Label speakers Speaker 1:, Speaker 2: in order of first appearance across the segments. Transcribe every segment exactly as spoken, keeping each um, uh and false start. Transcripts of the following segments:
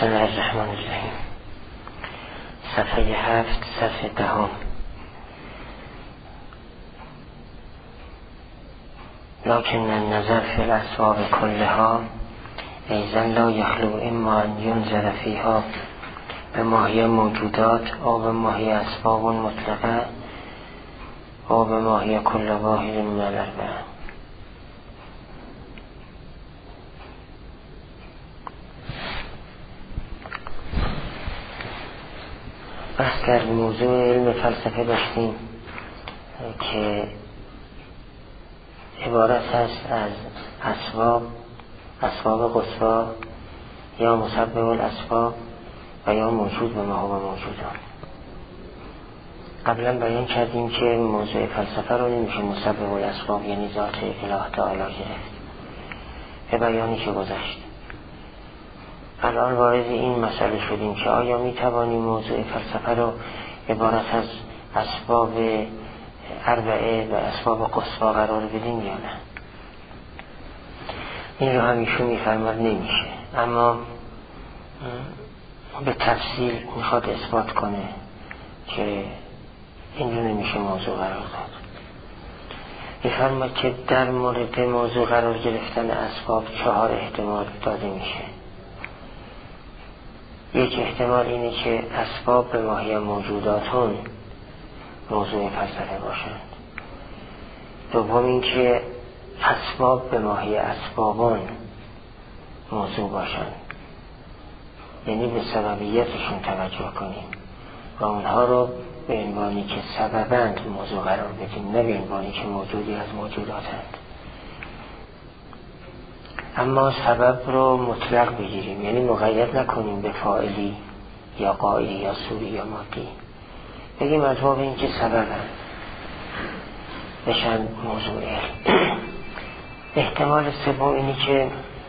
Speaker 1: بسم الله الرحمن الرحیم. صفحه هفت، صفحه دهم. لکن النظر فی الاسباب کلها ایضا لا یخلو اما ان ینظر فیها به ماهی موجودات او به ماهی اسباب مطلقه او به ماهی کل واحد من الاربعه. بحث در موضوع علم فلسفه داشتیم که عبارت هست از اسباب، اسباب قصوا یا مسبب الاسباب و یا موجود به ما و موجودان. قبلا بیان کردیم که موضوع فلسفه رو نمیشه مسبب الاسباب یعنی ذات اله تعالی گرفت به بیانی که گذشت. الان وارد این مسئله شدیم که آیا می توانیم موضوع فلسفه رو عبارت از اسباب اربعه و اسباب قصوا قرار بدیم یا نه. این رو همیشون میفرماد نمیشه، اما به تفصیل میخواد اثبات کنه که این رو نمیشه موضوع قرار داد. میفرماد که در مورد موضوع قرار گرفتن اسباب چهار احتمال داده میشه. یک احتمال اینه که اسباب به ماهی موجوداتون موضوع فلسفه باشند. دوم این که اسباب به ماهی اسبابان موضوع باشند، یعنی به سببیتشون توجه کنیم و اونها رو به عنوانی که سببند موضوع قرار بدیم، نه به عنوانی که موجودی از موجوداتند. اما سبب رو مطلق بگیریم، یعنی مقید نکنیم به فاعلی یا قائلی یا صوری یا مادی. بگیم از باب این که سببند بشن موضوع علم. احتمال سوم اینی که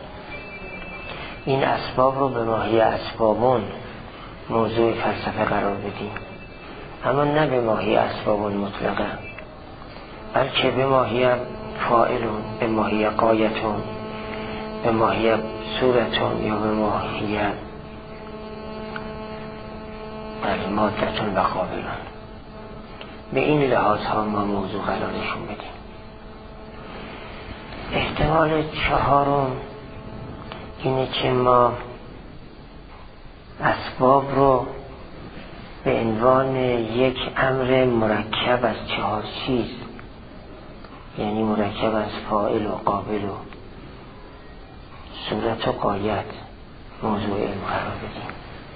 Speaker 1: این اسباب رو به ماهی اسبابون موضوع فلسفه قرار بدیم، اما نه به ماهی اسبابون مطلقا، بلکه به ماهی فاعلون، به ماهی قایتون، به ماهی صورتون یا به ماهی بله مادتون و قابلون. به این لحاظ ها ما موضوع قرارشون بدیم. احتمال چهارم اینه که ما اسباب رو به عنوان یک امر مرکب از چهار چیز، یعنی مرکب از فاعل و قابل و صورت و قایت موضوع علم قرار بدیم.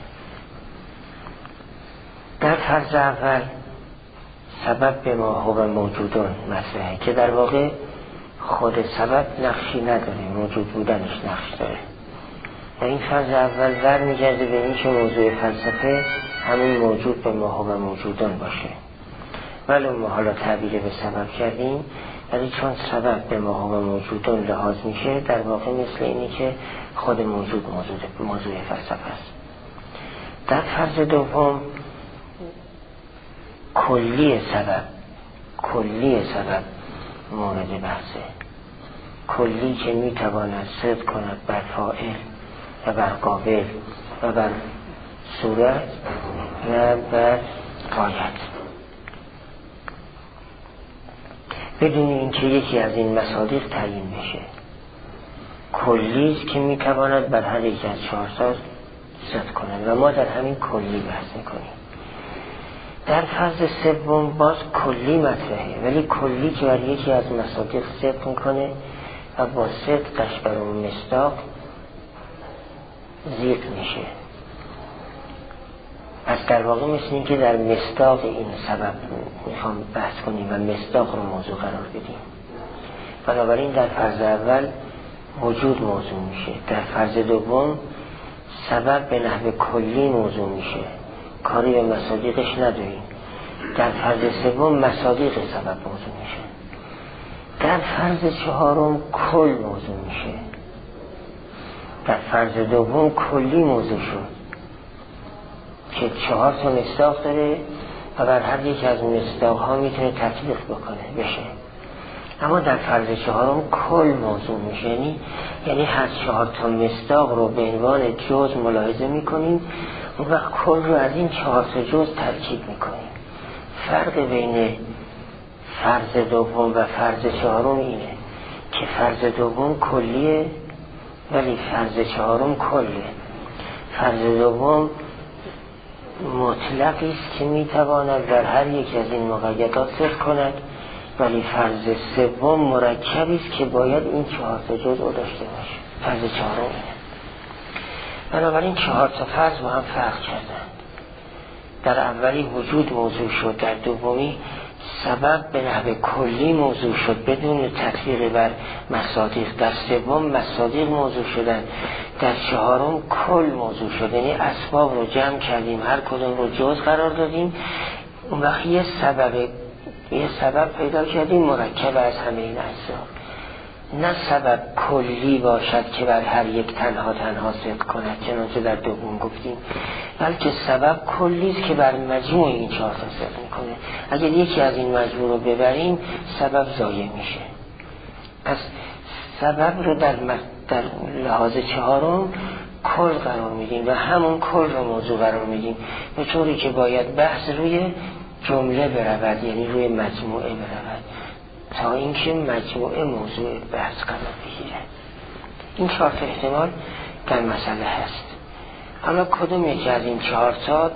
Speaker 1: در فرض اول سبب به ما هو موجودون مطرحه که در واقع خود سبب نقشی نداره، موجود بودنش نقش داره و این فرض اول برمیگرده به این که موضوع فلسفه همین موجود به ما هو موجودون باشه. ولی ما حالا تعبیر به سبب کردیم، ولی چون سبب به ما هو موجودون لحاظ میشه، در واقع مثل اینی که خود موجود موجود موضوع فلسفه است. در فرض دوم کلی سبب کلی سبب مورد بحثه، کلی که میتواند صدق کند بر فاعل و بر قابل و بر صورت و بر قایت، بدون اینکه یکی از این مصادیق تعیین بشه. کلی است که میتواند بر هر یک از چهار تا صدق کند و ما در همین کلی بحث میکنیم. در فرض سوم باز کلی مطرحه، ولی کلی که بر یکی از مصادیق صدق میکنه و با صدقش بر اون مصداق زیق میشه. پس در واقع مثل این که در مصداق این سبب میخوام بحث کنیم و مصداق رو موضوع قرار بدیم. بنابراین در فرض اول وجود موضوع میشه، در فرض دوم سبب به نحو کلی موضوع میشه، کاری به مصادیقش نداریم. در فرض سوم مصادیق سبب موضوع میشه. در فرض چهارم کل موضوع میشه. در فرض دوم کلی موضوع شد که چهار تا مصداق داره و بر هر یک از مصداق ها میتونه تطبیق بکنه بشه. اما در فرض چهارم کل موضوع میشه، یعنی یعنی هر چهار تا مصداق رو به عنوان جز ملاحظه میکنیم، اون وقت کل رو از این چهار تا جز ترکیب میکنیم. فرق بین فرض دوم و فرض چهارم اینه که فرض دوم کلیه ولی فرض چهارم کله. فرض دوم مطلقی است که میتواند در هر یک از این مقیدات صدق کند، ولی فرض سوم مرکبی است که باید این چهار تا جزء رو داشته باشه. فرض چهارم اینه. بنابراین چهار تا فرض با هم فرق کردند. در اولی وجود موضوع شد، در دومی سبب به نحو کلی موضوع شد بدون تطبیق بر مصادیق، در سوم مصادیق موضوع شدن، در چهارم کل موضوع شد، یعنی اسباب رو جمع کردیم، هر کدوم رو جز قرار دادیم، اون وقت یه سبب یه سبب پیدا کردیم مرکب از همه این اجزا. نه سبب کلی باشد که بر هر یک تنها تنها صدق کند چنانچه در دوم گفتیم، بلکه سبب کلی است که بر مجموع این چهار تا صدق میکنه. اگر یکی از این مجموع رو ببریم سبب ضایع میشه. پس سبب رو در, در لحاظ چهارم کل قرار میدیم و همون کل رو موضوع قرار میدیم، به طوری که باید بحث روی جمله برود، یعنی روی مجموعه برود تا اینکه مجموعه موضوع بحث قرار بگیره. این چهار تا احتمال در مسئله هست. حالا کدوم یکی از این چهار تا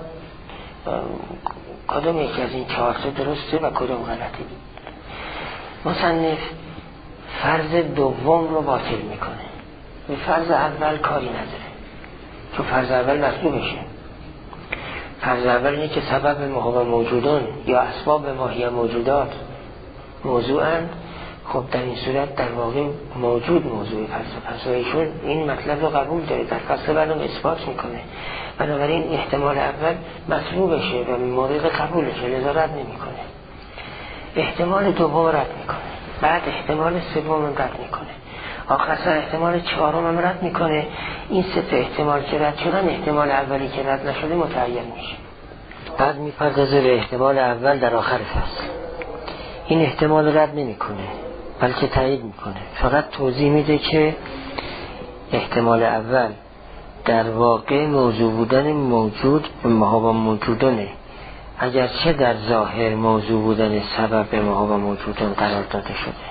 Speaker 1: کدوم یکی از این چهار تا درسته و کدوم غلطه؟ مصنف فرض دوم رو باطل میکنه، به فرض اول کاری نداره، چون فرض اول مطلوبشه. فرض اول اینه که سبب ما موجودان یا اسباب ماهی موجودات موضوعن. خب در این صورت در واقع موجود موضوع فلسفه، ایشون این مطلب رو قبول داره، در فلسفه برام اثبات میکنه. بنابراین احتمال اول مطلوبشه و مورد قبولشه، لذا رد نمیکنه. احتمال دوم رد میکنه، بعد احتمال سوم رد میکنه، آخر احتمال چهارم هم رد میکنه. این سه تا احتمال که رد شدن، احتمال اولی که رد نشده متعین میشه. بعد میپردازه به احتمال اول در آخر فصل. این احتمال رد نمیکنه بلکه تایید میکنه، فقط توضیح میده که احتمال اول در واقع موضوع بودن موجود به محابا موجودانه، اگرچه در ظاهر موضوع بودن سبب به محابا موجودان قرار داده شده.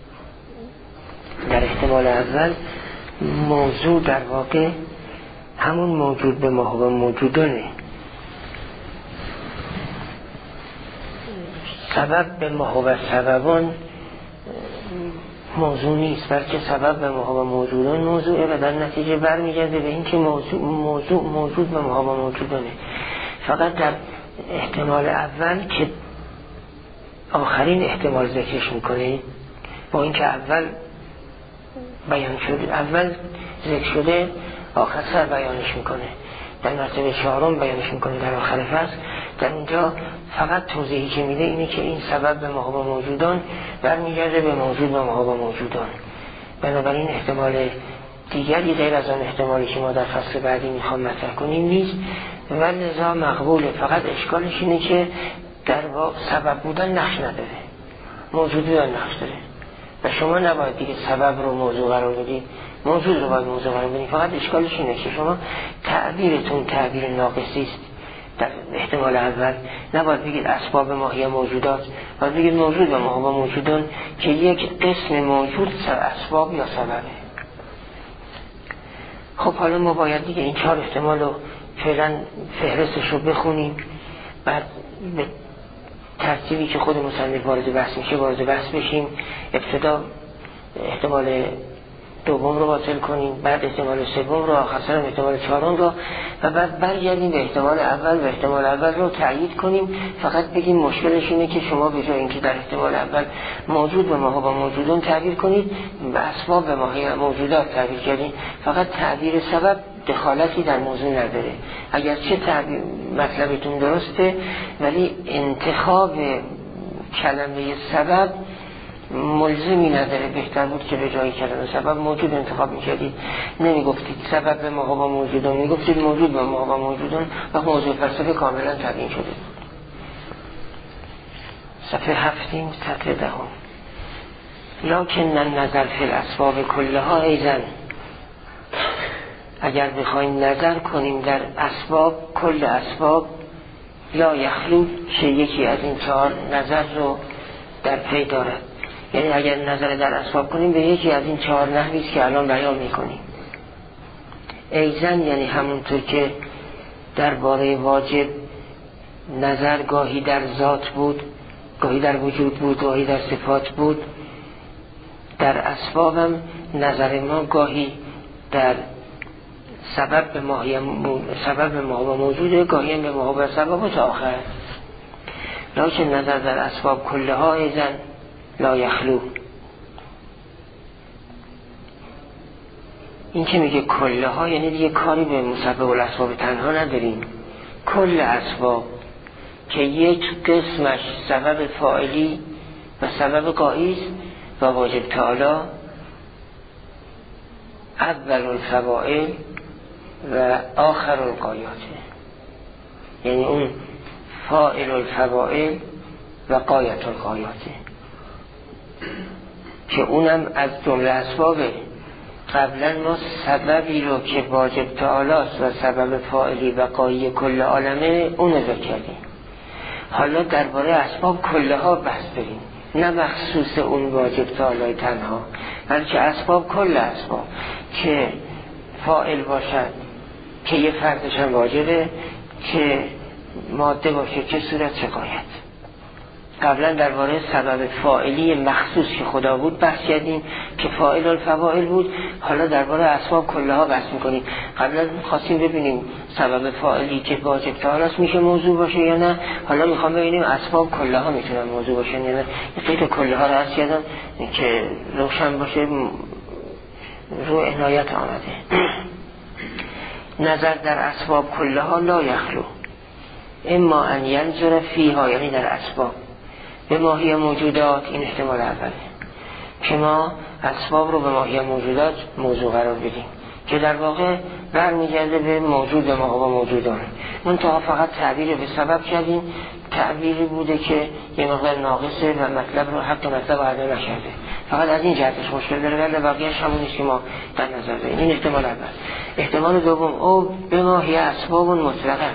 Speaker 1: در احتمال اول موضوع در واقع همون موجود به محابا موجودانه، سبب به محابا سببان موضوع نیست، بلکه سبب به محابا موجودان موضوعه و در نتیجه برمیگرده به این که موضوع موضوع موجود به محابا موجودانه. فقط در احتمال اول که آخرین احتمال ذکرش میکنه، با اینکه اول بیان شده، اول ذکر شده، آخر سر بیانش میکنه، در مرتبه چهارم بیانش میکنه در آخر فصل. در اینجا فقط توضیحی که میده اینه که این سبب به محابا موجودان برمیگرده به موجود به محابا موجودان. بنابراین احتمال دیگری غیر از آن احتمالی که ما در فصل بعدی میخوام مطرح کنیم نیست و لذا مقبوله. فقط اشکالش اینه که در واقع سبب بودن نقش نداره، موجود بودن نقش داره و شما نباید دیگه سبب رو موضوع قرار بدید، موجود رو باید موضوع قرار بدید. فقط اشکالش اینه که شما تعبیرتون تعبیر ناقصی است. در احتمال اول نباید بگید اسباب ماهی موجودات، باید بگید موجود و محابا موجودان که یک قسم موجود اسباب یا سببه. خب حالا ما باید دیگه این چهار احتمال رو فعلا فهرستش رو بخونیم، بعد به ترتیبی که خود مصنف وارد بحث میشه وارد بحث بشیم. ابتدا احتمال دوم رو باطل کنیم، بعد احتمال سوم رو، آخر سر احتمال چهارم رو، و بعد برگردیم به احتمال اول و احتمال اول رو تأیید کنیم. فقط بگیم مشکلش اینه که شما به جای اینکه در احتمال اول موجود به محابا موجودون تعبیر کنید، به اسباب به ماهی موجودات تعبیر کردید. فقط تعبیر سبب دخالتی در موضوع نداره، اگرچه تعبیر مطلبتون درسته، ولی انتخاب کلمه سبب ملزمی نداره. بهتر بود که به جای کلمه سبب موجود انتخاب میکردید، نمیگفتید سبب به محابا موجودان، میگفتید موجود به محابا موجودان و موضوع فلسفه کاملا تبیین شده. صفحه هفتیم سطر دهم. لکن النظر فی الاسباب کلها ایزن، اگر بخوایم نظر کنیم در اسباب، کل اسباب، لا یخلو که یکی از این چهار نظر رو در پی دارد. یعنی اگر نظر در اسباب کنیم به یکی از این چهار نحویست که الان بیان میکنیم. ایزن یعنی همونطور که درباره واجب نظر گاهی در ذات بود، گاهی در وجود بود، گاهی در صفات بود، در اسباب هم نظر ما گاهی در سبب به ماهی سبب به ما و موجوده، گاهی هم به ما و سبب و تا آخر. لکن نظر در اسباب کلها ایزن لا یخلو. این که میگه کلها یعنی دیگه کاری به مسبب الاسباب تنها نداریم. کل اسباب که یک قسمش سبب فاعلی و سبب غاییست و واجب تعالی اول الفواعل و آخر الغایات، یعنی اون فاعل الفواعل و غایت الغایات که اونم از جمله اسبابه. قبلا ما سببی رو که واجب تعالی است و سبب فاعلی و غایی کل عالمه اونو ذکر کردیم. حالا درباره اسباب کلها بحث داریم، نه مخصوص اون واجب تعالی تنها، بلکه اسباب کل اسباب که فاعل باشد که یه فردش هم واجبه، که ماده باشه، که صورت، چه غایت. قبلا درباره سبب فاعلی مخصوص که خدا بود بحث کردیم که فاعل الفواعل بود. حالا درباره اسباب کلها بحث میکنیم. قبلا خواستیم ببینیم سبب فاعلی که واجب تعالی است میشه موضوع باشه یا نه. حالا میخوام ببینیم اسباب کلها میتونن موضوع باشه یا نه. قید کلها رو عرض کردم که روشن باشه، رو عنایت آمده. نظر در اسباب کلها لا یخلو اما ان ینظر فیها، یعنی در اسباب به ماهی موجودات. این احتمال اوله که ما اسباب رو به ماهی موجودات موضوع قرار بدیم که در واقع برمیگرده به موجود به ما و موجودان. منتها فقط تعبیر به سبب کردیم، تعبیری بوده که یه مقدار ناقصه و مطلب رو حق مطلب عرضه نشده، فقط از این جهتش مشکل داره، ولی بقیه‌اش همون نیست که ما در نظر داریم. این احتمال اول. احتمال دوم او به ماهی اسباب مطلقه،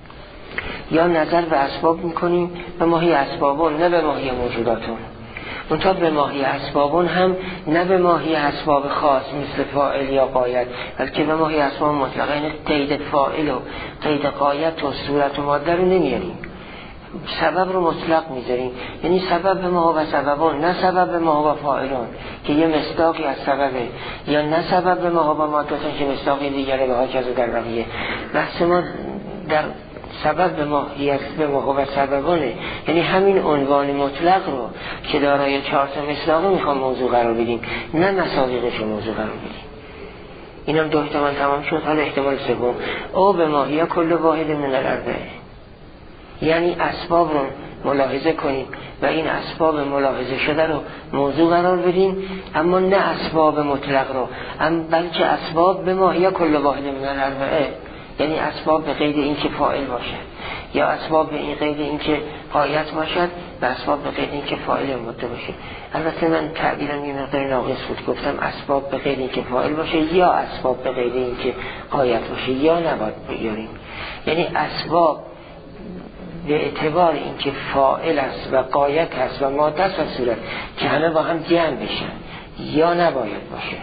Speaker 1: یا نظر به اسباب میکنیم به ماهی اسبابون نه به ماهی موجوداتون. منطقه به ماهی اسبابون هم نه به ماهی اسباب خاص مثل فاعل یا غایت، بلکه به ماهی اسباب مطلقه، یعنی قید فاعل و قید غایت و صورت و ماده رو نمیاریم، سبب رو مطلق میذاریم. یعنی سبب به ما و سببون، نه سبب به ما و فاعلون که یه مصداقی از سببه، یا نه سبب به ما و ماده‌تون که مصداقی دیگره به ها که در بقیه. بحث ما در سبب به ماهیت به ما و سببانه، یعنی همین عنوان مطلق رو که دارای چهار تا مصداقه میخوام موضوع قرار بدیم، نه مصادیقش رو موضوع قرار بدیم. اینم دو احتمال تمام شد. حالا احتمال سوم او به ماهیت کل واحد من الاربعه، یعنی اسباب رو ملاحظه کنیم و این اسباب ملاحظه شده رو موضوع قرار بدیم، اما نه اسباب مطلق رو، اما بلکه اسباب به ماهیت کل واحد من الاربعه، یعنی اسباب به قید این که فاعل باشد، یا اسباب به این قید این که غایت باشد، و اسباب به قید این که فاعل ماده باشه. البته من تعبیرم یه مقدار ناقص بود، گفتم اسباب به قید این که فاعل باشه یا اسباب به قید این که غایت باشه، یا نباید بیاریم. یعنی اسباب به اعتبار این که فاعل است و غایت است و ماده است و صورت که همه با هم جمع بشن، یا نباید باشه.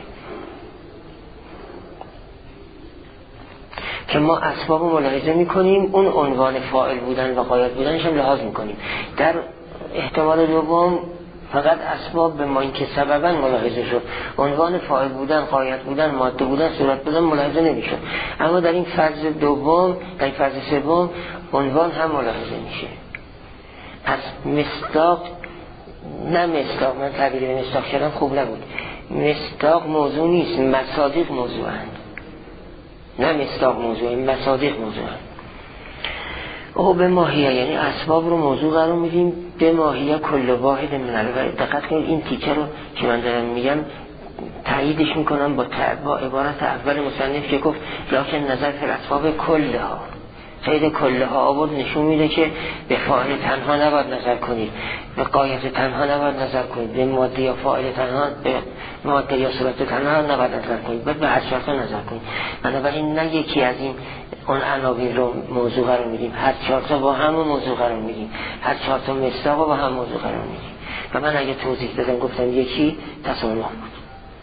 Speaker 1: که ما اسباب رو ملاحظه میکنیم، اون عنوان فاعل بودن و غایت بودنش هم لحاظ میکنیم. در احتمال دوم فقط اسباب به ما این که سببا ملاحظه شد، عنوان فاعل بودن، غایت بودن، ماده بودن، صورت بودن ملاحظه نمیشد. اما در این فرض دوم، در این فرض سوم عنوان هم ملاحظه میشه. پس مصداق، نه مصداق، من تعبیر به مصداق کردم خوب نبود، مصداق موضوع نیست، مصادیق موضوع هست. نه مصداق موضوع، مصادیق موضوع هست. او به ماهیه، یعنی اسباب رو موضوع قرار میدیم به ماهیه کل واحد من الاربعه. دقت کنید این تیکه رو که من دارم میگم تاییدش میکنم با, با عبارت اول مصنف که گفت لکن نظر فی الاسباب کلها، قید کله ها آورد نشون میده که به فاعل تنها نباید نظر کنید، به غایت تنها نباید نظر کنید، به ماده یا فاعل تنها، به ماده یا صورت تنها نباید نظر کنید، باید به هر چهار تا نظر کنید. بنابراین نه یکی از این اون عناوین رو موضوع قرار میدیم، هر چهار تا با هم موضوع قرار میدیم، هر چهار تا مصداق با هم موضوع قرار میدیم. و من اگه توضیح دادم گفتم یکی تصامح بود.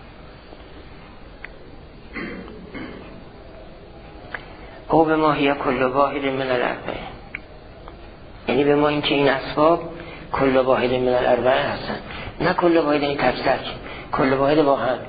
Speaker 1: او به ما هی کل واحد من الاربعه، یعنی به ما این که این اسباب کل واحد من الاربعه هستن، نه کل واحد این تک تک، کل واحد با هم.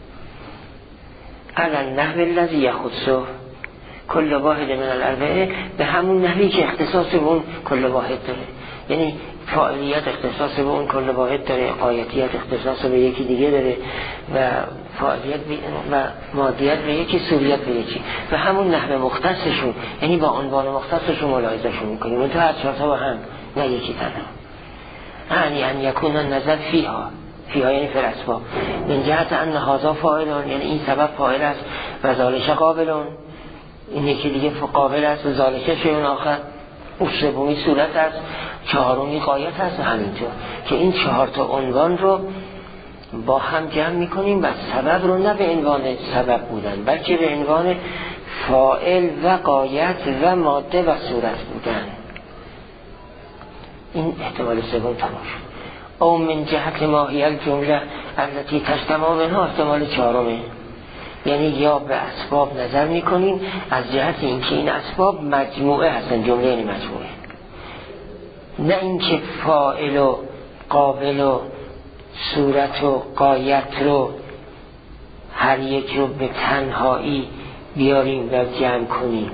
Speaker 1: علی نحو الذی یخصه کل واحد من الاربعه، به همون نحوی که اختصاص به اون کل واحد داره، یعنی فاعلیت اختصاص به اون کل واحد داره، غایتیت اختصاص به یکی دیگه داره و فاعلیت و مادیت به یکی، صوریت به یکی، و همون نحو مختصشون، یعنی با عنوان مختصشون ملاحظهشون میکنیم اون تو هر چهار تا با هم، نه یکی تنها. یعنی ان یکون النظر فیها، فیها یعنی فی الاسباب، من جهت ان هذا فاعلون، یعنی این سبب فاعل است، و ذالک قابلون، این یکی دیگه قابل است، و ذالک شیء آخر، اون سومی صورت است، چهارمی غایت است. همینطور که این چهار تا عنوان رو با هم جمع میکنیم و سبب رو نه به عنوان سبب بودن، بلکه به عنوان فاعل و غایت و ماده و صورت بودن. این احتمال سوم تمام شد. او من جهت ماهی الجمله التي تجتمع منها، احتمال چهارمه، یعنی یا به اسباب نظر میکنیم از جهت اینکه این اسباب مجموعه هستن، جمله یعنی مجموعه، نه اینکه فاعل و قابل و صورت و غایت رو هر یک رو به تنهایی بیاریم و جمع کنیم،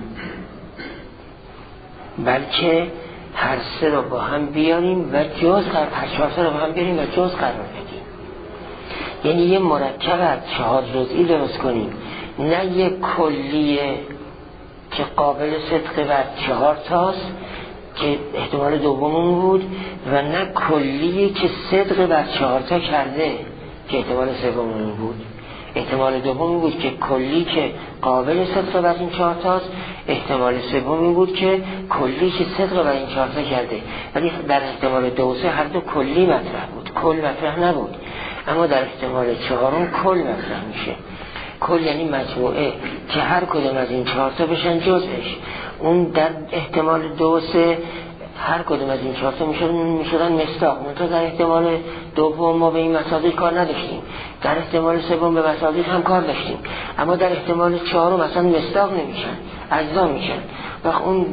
Speaker 1: بلکه هر سه رو با هم بیاریم و جز قرار، هر چهار سه رو با هم بیاریم و جز قرار بدیم، یعنی یه مرکب از چهار جزئی درست کنیم، نه یه کلیه که قابل صدق و چهار تاست که احتمال دومون بود، و نه کلیه که صدق بر چهار تا کرده که احتمال سومون بود. احتمال دومی بود که کلی که قابل صدق بر این چهار تاست، احتمال سومی بود که کلی که صدق بر این چهار تا کرده. ولی در احتمال دو و سه هر دو کلی مطرح بود، کل مطرح نبود. اما در احتمال چهارم کل مطرح میشه. کل یعنی مجموعه که هر کدوم از این چهار تا بشن جزش. اون در احتمال دو و سه هر کدوم از این چهار تا میشدن مصداق، منتها در احتمال دوم ما به این مصادیق کار نداشتیم، در احتمال سوم به مصادیق هم کار داشتیم، اما در احتمال چهارم اصلا مصداق نمیشن، اجزا میشن. و اون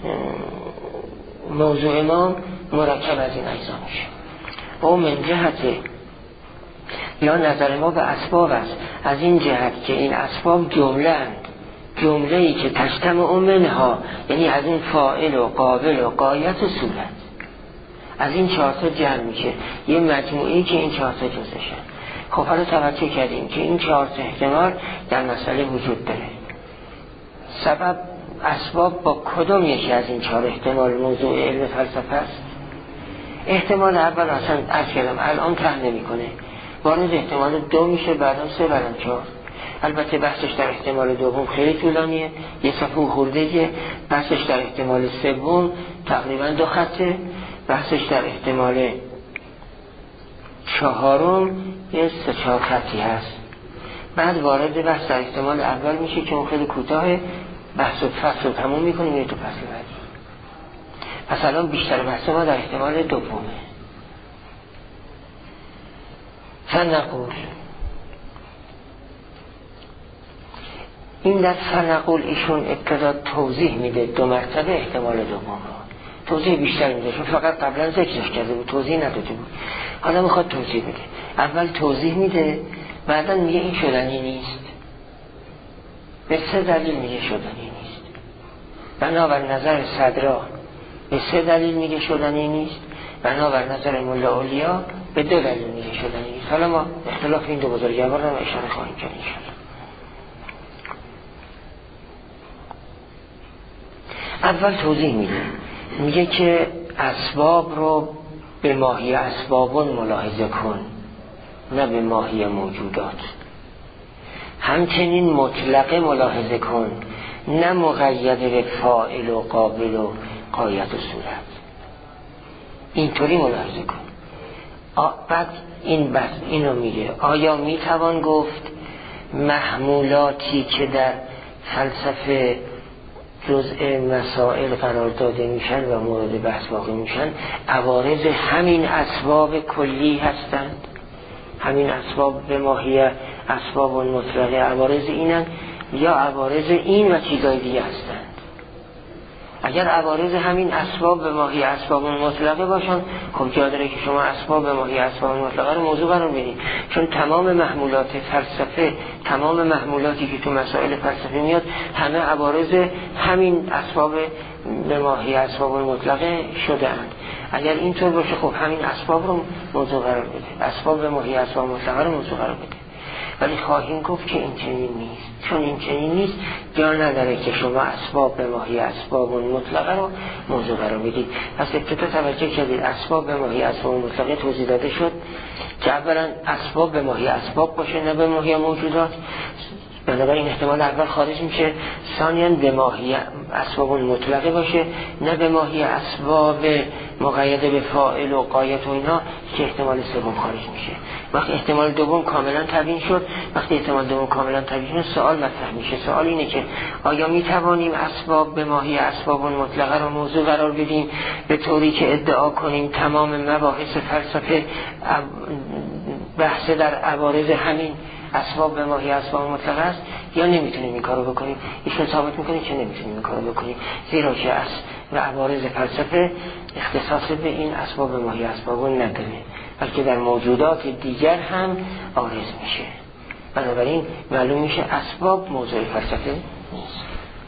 Speaker 1: موضوع ما مرکب از این اجزا میشه. او من جهت یا نظر ما به اسباب است، از این جهت که این اسباب جمله اند، جمله ای که تجتمع منها، یعنی از این فاعل و قابل و غایت و صورت، از این چهار تا جمع میشه یه مجموعی که این چهار تا جزشن. خب حالا توجه کردیم که این چهار تا احتمال در مسئله وجود داره. سبب اسباب با کدوم یکی از این چهار احتمال موضوع علم فلسفه است؟ احتمال اول اصلا عرض کردم الان ته نمی کنه، وارد احتمال دو میشه، بعدم سه، بعدم چهار. البته بحثش در احتمال دوم خیلی طولانیه، یه صفحه خورده‌ایه. بحثش در احتمال سوم تقریبا دو خطه. بحثش در احتمال چهارم یه سه چهار خطی هست. بعد وارد بحث در احتمال اول میشه که اون خیلی کوتاهه، بحث و فصل رو تموم میکنیم یه تو فصل بعدی. پس الان بیشتر بحث ما در احتمال دومه. فنقول، این در فنقول ایشون ابتدا توضیح میده دو مرتبه احتمال دوم رو، توضیح بیشتر میده، چون فقط قبلا ذکرش کرده بود، توضیح نداده بود. حالا میخواد توضیح بده. اول توضیح میده، بعدا میگه این شدنی نیست. به سه دلیل میگه شدنی نیست. بنابر نظر صدرا به سه دلیل میگه شدنی نیست، بنابر نظر ملا اولیا به دو دلیل میگه شدنی نیست. حالا ما اختلاف این دو بزرگوار رو اشاره خواهیم کرد انشاءالله. اول توضیح میده، میگه که اسباب رو به ماهی اسبابون ملاحظه کن، نه به ماهی موجودات. همچنین مطلقه ملاحظه کن، نه مقید به فاعل و قابل و غایت و صورت. اینطوری ملاحظه کن. بعد این بس اینو میگه آیا میتوان گفت محمولاتی که در فلسفه جزء مسائل قرار داده میشن و مورد بحث واقع میشن عوارض همین اسباب کلی هستند؟ همین اسباب به ماهیت اسباب مطلقه عوارض اینن یا عوارض این و چیزای دیگه هستند؟ اگر عوارض همین اسباب به ماهی اسباب مطلقه باشن، خب جا داره که شما اسباب به ماهی اسباب مطلقه رو موضوع قرار بدید، چون تمام محمولات فلسفه، تمام محمولاتی که تو مسائل فلسفه میاد همه عوارض همین اسباب به ماهی اسباب مطلقه شده اند. اگر اینطور باشه خب همین اسباب رو موضوع قرار بده، اسباب به ماهی اسباب مطلقه رو موضوع قرار بده. ولی خواهیم گفت که این چنین نیست. چون این چنین نیست جا نداره که شما اسباب به ماهی اسباب مطلقه رو موضوع قرار بدید. پس ابتدا توجه کردید اسباب به ماهی اسباب مطلقه توضیح داده شد که اولا اسباب به ماهی اسباب باشه نه به ماهی موجودات، بنابراین احتمال اول خارج میشه. ثانیاً به ماهی اسباب مطلقه باشه نه به ماهی اسباب مقید به فاعل و غایت و اینا، که احتمال سوم خارج میشه. وقتی احتمال دوم کاملا تبیین شد، وقتی احتمال دوم کاملا تبیین شد سوال مطرح میشه. سوال اینه که آیا میتوانیم اسباب به ماهی اسباب مطلقه رو موضوع قرار بدیم به طوری که ادعا کنیم تمام مباحث فلسفه بحث در عوارض همین اسباب به ماهی اسباب مطلقه است، یا نمیتونیم این کارو بکنیم؟ ایشون ثابت میکنه که نمیتونیم این کارو بکنیم، زیرا که از و عوارض فلسفه اختصاص به این اسباب به ماهی اسباب نداره، بلکه در موجودات دیگر هم عارض میشه. بنابراین معلوم میشه اسباب موضوع فلسفه نیست.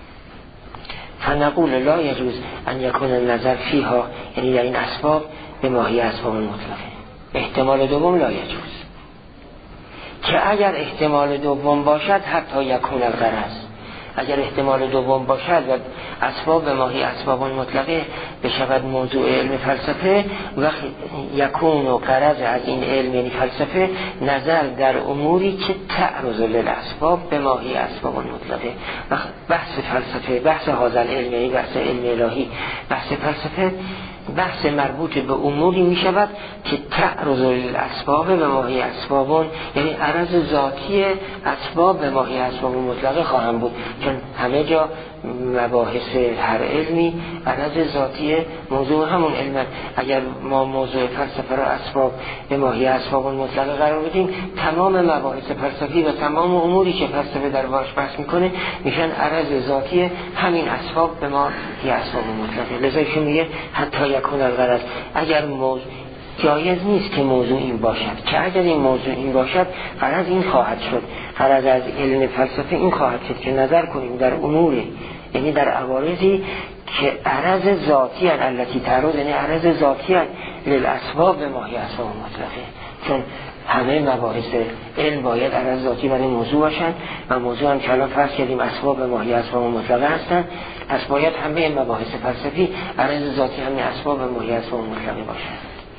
Speaker 1: فنقول لا یجوز ان یکون النظر فیها، یعنی در این اسباب به ماهی اسباب مطلقه. احتمال دوم لا یجوز، که اگر احتمال دوم باشد حتی یکون الغرض، اگر احتمال دوم باشد و اسباب به ماهی اسباب مطلقه بشود موضوع علم فلسفه، و یکون و غرض از این علم یعنی فلسفه نظر در اموری که تعرض للاسباب به ماهی اسباب مطلقه. و بحث فلسفه، بحث هذا العلم یعنی بحث علم الهی، بحث فلسفه بحث مربوط به اموری می شود که تعرض للاسباب به ماهی اسبابون، یعنی عرض ذاتی اسباب به ماهی اسباب مطلقه خواهم بود، چون همه جا مباحث هر علمی عرض ذاتی موضوع همون علم. اگر ما موضوع فلسفه را اسباب به ماهی اسباب مطلقه قرار بدیم، تمام مباحث فلسفی و تمام اموری که فلسفه در باش بحث میکنه میشن عرض ذاتی همین اسباب به ماهی اسباب مطلقه. لذا ایشون میگه حتی یکون الغرض، اگر موضوع جایز نیست که موضوع این باشد، که اگر این موضوع این باشد غرض این خواهد شد، غرض از علم فلسفه این خواهد شد که نظر کنیم در اموری، یعنی در عوارضی که عرض ذاتی هست، التي تعرض یعنی عرض ذاتی هست للاسباب به ماهی اسباب مطلقه. چون همه مباحث علم باید عرض ذاتی برای موضوع باشن و موضوع هم که الان فرض کردیم اسباب به ماهی اسباب مطلقه هستن، پس باید همه مباحث فلسفی عرض ذاتی همه اسباب به ماهی اسباب مطلقه باشن.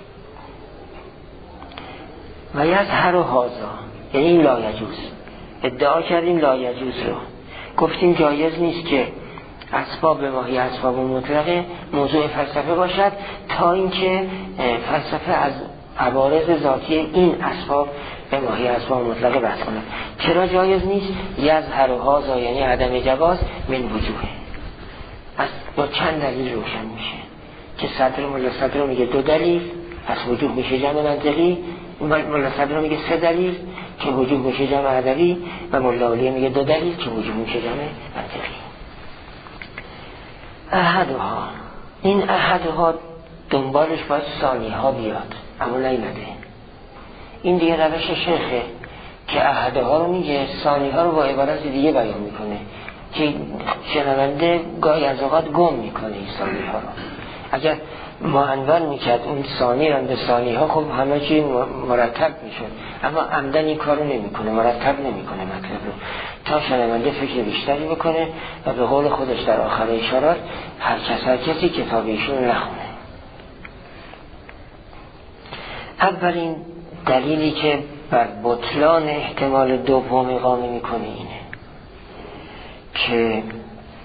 Speaker 1: و یظهر هذا یعنی این لا یجوز، ادعا کردیم لا یجوز رو، گفتیم جایز نیست که اسباب به ماهی اسباب مطلقه موضوع فلسفه باشد تا اینکه فلسفه از عوارض ذاتی این اسباب به ماهی اسباب مطلقه بحث کنند. چرا جایز نیست؟ یظهر هذا یعنی عدم جواز من وجوه، از با چند دلیل روشن میشه که صدر ملا صدر میگه دو دلیل، پس وجوه میشه جمع منطقی، ملا صدر میگه سه دلیل که وجوه میشه جمع عدوی، و ملا علیه میگه دو دلیل که وجوه میشه جمع منطقی. احدها، این احدها دنبالش باید ثانی ها بیاد، اما نیمده. این دیگه روش شیخه که احدها رو میگه، ثانی ها رو با عبارت دیگه بیان میکنه که شنونده گاهی از اوقات گم میکنه این ثانی ها رو. اگر معنون میکرد اون ثانی رو به ثانی ها، خب همه چی مرتب میشد، اما عمدن این کارو نمیکنه، مرتب نمیکنه مطلب رو، تا شنونده فکر بیشتری بکنه و به قول خودش در آخر اشارات هر کس هر کسی کتاب ایشون نخونه. اولین دلیلی که بر بطلان احتمال دوم اقامه میکنه اینه که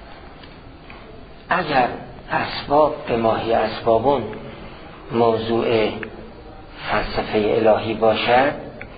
Speaker 1: اگر اسباب به ماهی اسبابون موضوع فلسفه الهی باشد،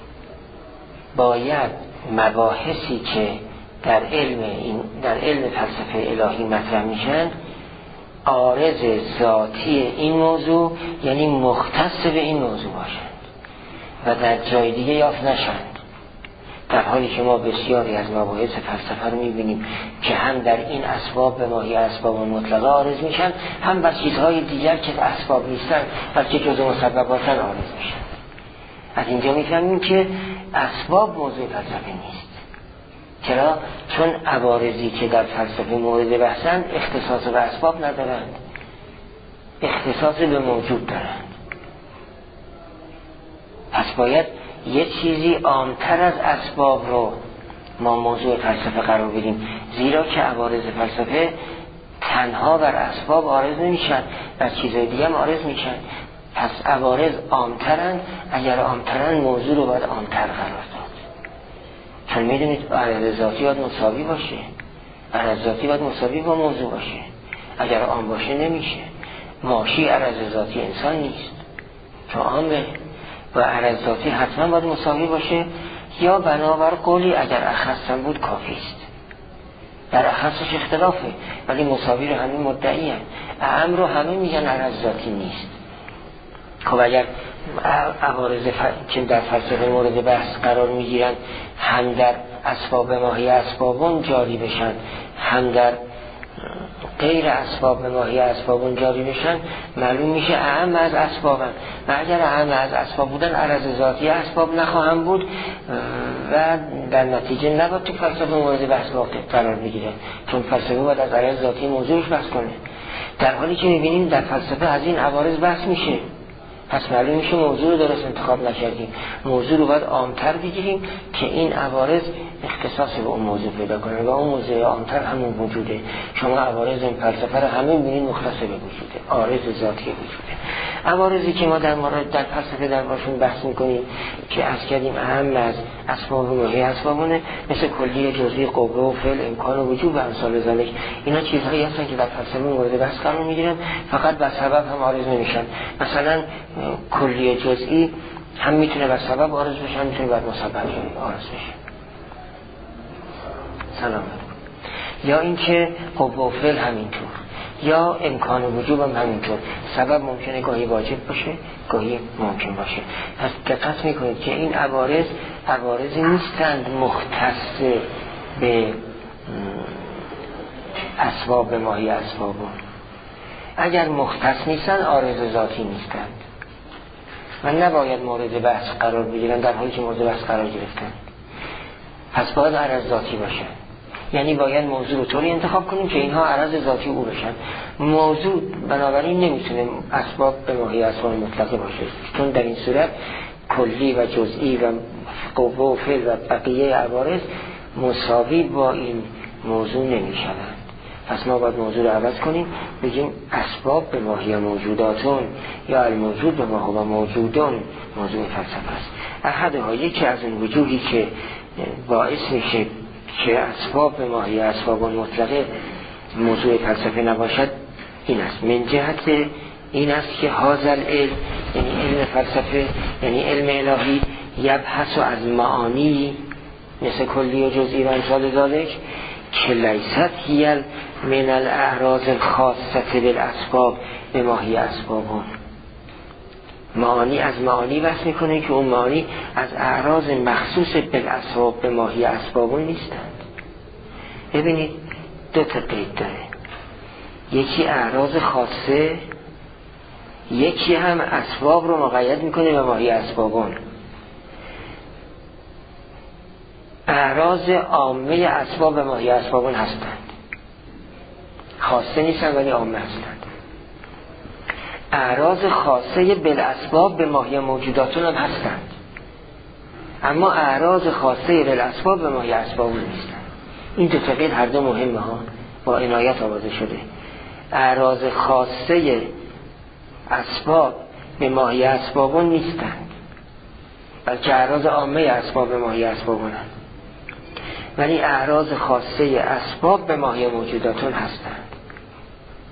Speaker 1: باید مباحثی که در علم این در علم فلسفه الهی مطرح میشن عارض ذاتی این موضوع، یعنی مختص به این موضوع باشند و در جای دیگه یافت نشند. در حالی که ما بسیاری از مباحث فلسفه رو میبینیم که هم در این اسباب به ماهی اسباب مطلقه عارض میشن، هم بر چیزهای دیگر که اسباب نیستن بلکه جزء مسبباتن عارض میشن. از اینجا میفهمیم که اسباب موضوع فلسفه نیست. چرا؟ چون عوارضی که در فلسفه مورد بحثند اختصاص به اسباب ندارند، اختصاص به موجود دارند. پس باید یه چیزی عامتر از اسباب رو ما موضوع فلسفه قرار بدیم، زیرا که عوارض فلسفه تنها بر اسباب عارض نمیشن، بر چیزهای دیگه هم عارض میشن. پس عوارض عامترن، اگر عامترن موضوع رو باید عامتر قرار داد. چون میدونید عرض ذاتی باید مساوی باشه، عرض ذاتی باید مساوی با موضوع باشه. اگر عام باشه نمیشه. ماشی عرض ذاتی انسان نیست چون عامه، و عرض ذاتی حتما باید مساوی باشه، یا بنابر قولی اگر اخصم بود کافی است. در اخصش اختلافه ولی مساوی رو همه مدعی هست. اعم رو همه میگن عرض ذاتی نیست. خب اگر عوارض که در فلسفه مورد بحث قرار میگیرن هم در اسباب ماهی اسبابون جاری بشن، هم در غیر اسباب ماهی اسبابون جاری بشن، معلوم میشه اعم از اسبابن. و اگر اعم از اسباب بودن عرض ذاتی اسباب نخواهم بود و در نتیجه نباید تو فلسفه مورد بحث واقع قرار بگیره، چون فلسفه باید از عرض ذاتی موضوعش بحث کنه. در حالی که میبینیم در فلسفه از این عوارض بحث میشه. پس معلوم میشه موضوع رو درست انتخاب نکردیم، موضوع رو باید عامتر بگیریم که این عوارض اختصاص به اون موضوع پیدا کنه و اون موضوع عامتر همون وجوده. شما عوارض این فلسفه رو همه میبینید مختص به وجوده، عارض ذاتی وجوده. عوارضی که ما در مورد در فلسفه در باشون بحث میکنیم که از کردیم اهم از اسباب ماهی اسبابونه، مثل کلی جزئی قوه و فعل امکان و وجود و امثال ذالک، اینا چیزهایی هستن که در فلسفه مورد بحث قرار میگیرن، فقط به سبب هم عارض نمیشن. مثلا کلی جزئی هم میتونه بر سبب عارض بشه، هم میتونه بر مسبب عارض بشه. سلام. یا اینکه قوه و فعل همینطور، یا امکان وجوب هم همینطور. سبب ممکنه گاهی واجب باشه، گاهی ممکن باشه. پس دقت میکنید که این عوارض عوارضی نیستند مختص به اسباب ماهی اسبابون. اگر مختص نیستن عارض ذاتی نیستند و نباید مورد بحث قرار بگیرن، در حالی که مورد بحث قرار گرفتن. پس باید عرض ذاتی باشه، یعنی باید موضوع رو طوری انتخاب کنیم که اینها عرض ذاتی او بشن. موضوع بنابراین نمیتونه اسباب به ماهی اسباب مطلقه باشه، چون در این صورت کلی و جزئی و قوه و فعل و بقیه عوارض مساوی با این موضوع نمیشوند. پس ما باید موضوع رو عوض کنیم، بگیم اسباب به ماهی موجوداتون یا الموجود به ماهی و موجودون موضوع فلسفه است. احدها یکی از این وجوهی که باعث میشه که اسباب به ماهی اسباب مطلقه موضوع فلسفه نباشد این است. من جهت این است که هازل علم، یعنی علم فلسفه، یعنی علم الهی، یبحث از معانی مثل کلی و جزئی و امثال ذالک که لیست هیل من الاعراض الخاصه بالاسباب به ماهی اسبابون. معانی از معانی بحث میکنه که اون معانی از اعراض مخصوص بالاسباب به ماهی اسبابون نیستند. ببینید دو تا قید داره، یکی اعراض خاصه، یکی هم اسباب رو مقید میکنه به ماهی اسبابون. اعراض عامه اسباب به ماهی اسبابون هستند، خاصه نیستن ولی عامه هستند. اعراض خاصه بالاسباب به ماهی موجوداتون هم هستند، اما اعراض خاصه بالاسباب به ماهی اسبابون نیستند. این دو تا قید هر دو مهمه ها، با عنایت آورده شده. اعراض خاصه اسباب به ماهی اسبابون نیستند، بلکه اعراض عامه اسباب به ماهی اسبابون هستند، ولی اعراض خاصه اسباب به ماهی موجوداتون هستند.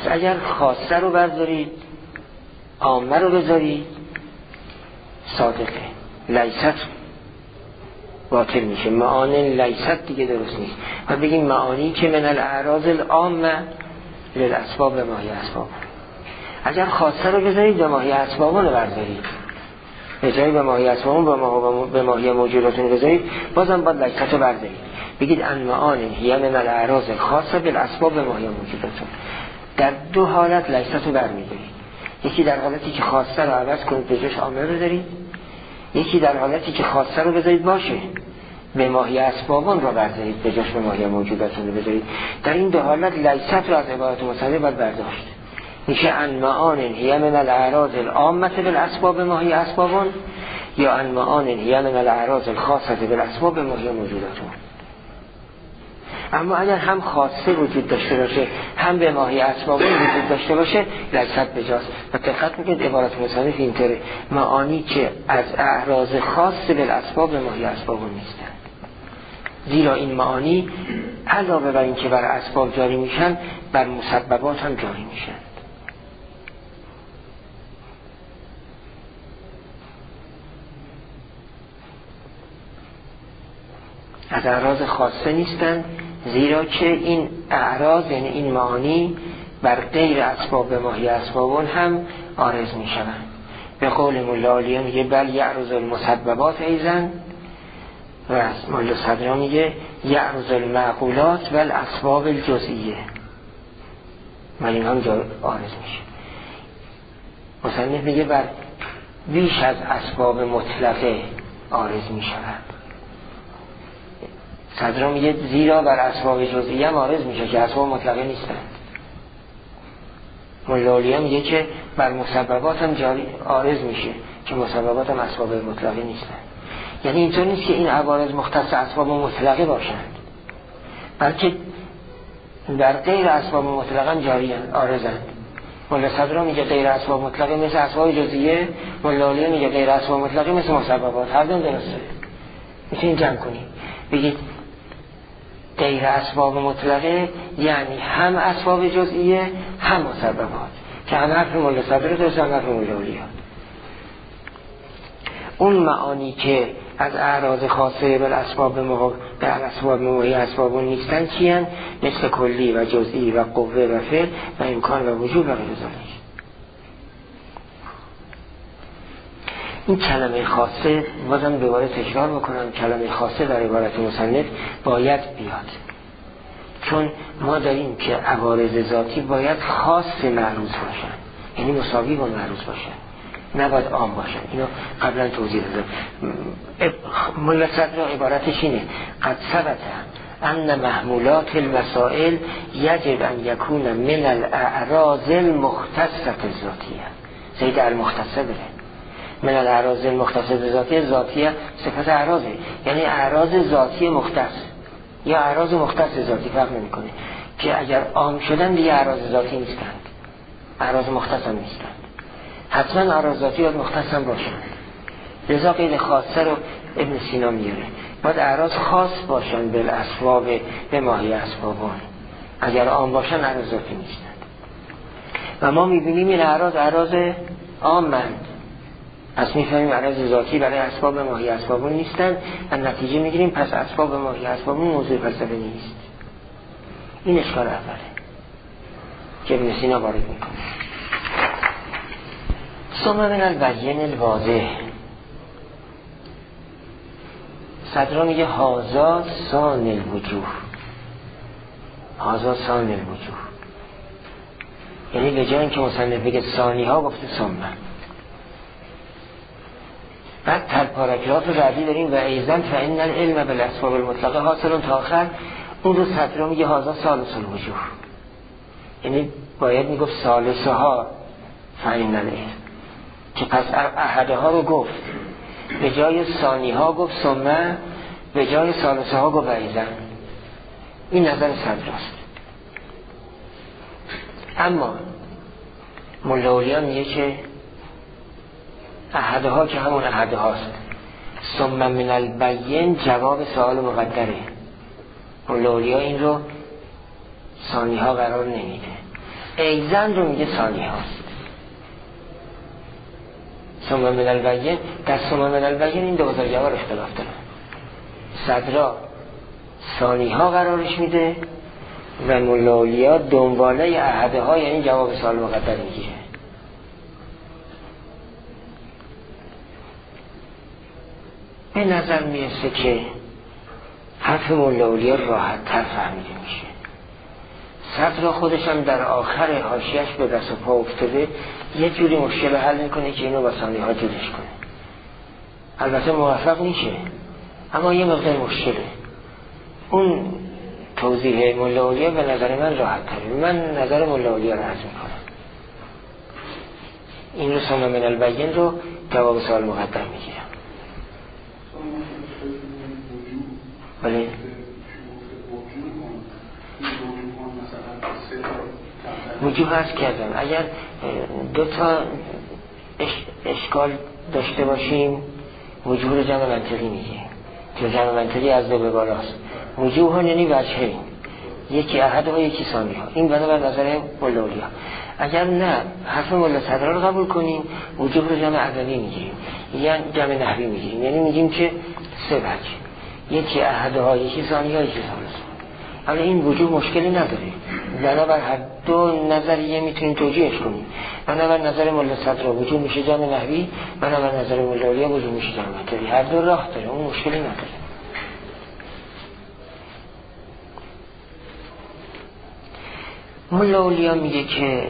Speaker 1: اگر خاصه رو بردارید عامه رو بذارید صادقه، لیست باطل میشه، معانی لیست دیگه درست نیست. و بگیم معانی که من الاعراض العامه للاسباب به ماهی اسباب. اگر خاصه رو بذارید به ماهی اسبابون رو بردارید، به جایی به ماهی اسبابون به ماهی موجوداتون بذارید، بازم باید لیست رو بردارید، بگید ان معانی هی من الاعراض خاصه بالاسباب به ماهی موجوداتون. در دو حالت لیست رو برمیدارید، یکی در حالتی که خاصه رو عوض کنید به جاش عامه بذارید، یکی در حالتی که خاصه رو بذارید باشه به ماهی اسبابون رو بردارید به جاش به ماهی موجوداتون رو بذارید. در این دو حالت لیست رو از عبارت مصنف باید برداشت. میشه ان معان هی من الاعراض العامه بالاسباب ماهی اسبابون یا ان معان هی من الاعراض الخاصه بالاسباب ماهی موجوداتون. اما اگر هم خاصه وجود داشته باشه هم به ماهی اسبابون وجود داشته باشه لیست بجاست. و دقت میکنید عبارت مصنف اینطوره، معانی که از اعراض خاص بالاسباب ماهی اسبابون نیستن، زیرا این معانی علاوه بر این که بر اسباب جاری میشن بر مسببات هم جاری میشن. از اعراض خاصه نیستن، زیرا که این اعراض یعنی این معانی بر غیر اسباب ماهی اسبابون هم عارض می شوند. به قول مولا علیه میگه بل یعرض المسببات ایزن، و مولا صدرا میگه یعرض المعقولات و الاسباب الجزئیه، من این هم عارض میشه. مصنف میگه بر بیش از اسباب مطلقه عارض می شوند. صدرا میگه زیرا بر اسباب جزئیه هم عارض میشه که اسباب مطلقه نیستن. مولالیه میگه که بر مسببات هم جاری عارض میشه که مسببات هم اسباب مطلقه نیستن. یعنی اینطور نیست که این عوارض مختص اسباب مطلقه باشند، بلکه در غیر اسباب مطلقه هم جاری عارضند. مولا صدرا میگه غیر اسباب مطلقه مثل اسباب جزئیه، مولالیه میگه غیر اسباب مطلقه مثل مسببات. هر دو درسته، میتونید جمع کنید بگید غیر اسباب مطلقه یعنی هم اسباب جزئیه هم مسببات، که هم حرف مولا صدر درست هم حرف مولا علیه. اون معانی که از اعراض خاصه به اسباب مو... به اسباب موهی اسبابون نیستن کیان؟ مثل کلی و جزئی و قوه و فعل و امکان و وجود و غیر ذالک. این کلمه خاصه، بازم دوباره تکرار بکنم، کلمه خاصه در عبارت مصنف باید بیاد، چون ما داریم که عوارض ذاتی باید خاص معروض باشن، یعنی مساوی با معروض باشن، نباید عام باشن. اینو قبلا توضیح دادم. مولا صدر عبارتش اینه قد ثبت ان محمولات المسائل یجب ان یکون من الاعراض المختصه الذاتیه. زید المختصه بره من الاعراض المختصه ذاتیه، ذاتیه صفت اعراضه، یعنی اعراض ذاتی مختص یا اعراض مختص ذاتی فرق نمیکنه، که اگر عام شدن دیگه اعراض ذاتی نیستند، اعراض مختص هم نیستند. حتما اعراض ذاتی یا مختص هم باشند. لذا قید خاصه رو ابن سینا میاره، باید اعراض خاص باشند به اسباب به ماهی اسبابان، اگر عام باشن اعراض ذاتی نیستند. و ما میبینیم این اعراض اعراض عامند، پس میفهمیم اعراض ذاتی برای اسباب ماهی اسبابون نیستن و نتیجه میگیریم پس اسباب ماهی اسبابون موضوع فلسفه نیست. این اشکال اوله که ابن سینا وارد میکنه. ثم من البین الواضح، صدرا میگه هازا سان الوجوه، هازا سان الوجوه، یعنی به جای اینکه مصنف بگه ثانی ها گفته ثم. بعد تر پاراگراف بعدی داریم و ایزن فإن العلم بالاسباب المطلقه حاصل تا آخر، اون رو صدرا میگه هازا ثالث الوجوه، یعنی باید میگفت ثالثه ها فإن العلم، که پس احده ها رو گفت، به جای ثانی ها گفت ثم، به جای ثالثه ها گفت ایزن. این نظر صدراست. اما مولالیان میگه که احده ها که همون احده هاست، ثم من البین جواب سوال مقدره. مولالیان این رو ثانی ها قرار نمیده، ایزن رو میگه ثانی هاست. ثم من البین، در ثم من البین این دو بزرگوار اختلاف دارن. صدرا ثانی ها قرارش میده و ملاولیا دنباله احده ها، یعنی جواب سوال مقدر میگیره. به نظر میرسه که حرف ملاولیا راحت تر فهمیده میشه. صدرا خودش هم در آخر حاشیه‌اش به دست و پا افتاده، یه جوری مشکل حل میکنه که اینو با ثانی ها جدش کنه. البته موفق میشه، اما یه مقدار مشکله. اون توضیح ملاولیا به نظر من راحت تره. من نظر ملاولیا رو عرض میکنم. این رو ثم من البین رو جواب سوال مقدر میگیرم. بله وجوه هست کردم. اگر دو تا اش... اشکال داشته باشیم وجوه رو جمع منطقی میگه که جمع منطقی از دو به بالاست. وجوه ها یعنی وجهه، یکی احد و یکی ثانی ها. این بنابر نظر ملاولیا. اگر نه حرف ملا صدرا رو قبول کنیم وجوه رو جمع اولی میگیریم، یعنی جمع نحوی میگیریم، یعنی میگیم که سه وجه، یکی احد ها یکی ثانی ها یکی ثالث ها. حالا این وجوه مشکلی نداره، بنابر هر دو نظریه میتونیم توجیهش کنیم. بنابر نظر ملا صدرا وجوه میشه جمع نحوی، بنابر نظر ملاولیا وجوه میشه جمع منطقی. هر دو راه داره، اون مشکلی نداره. ملاولیا میگه که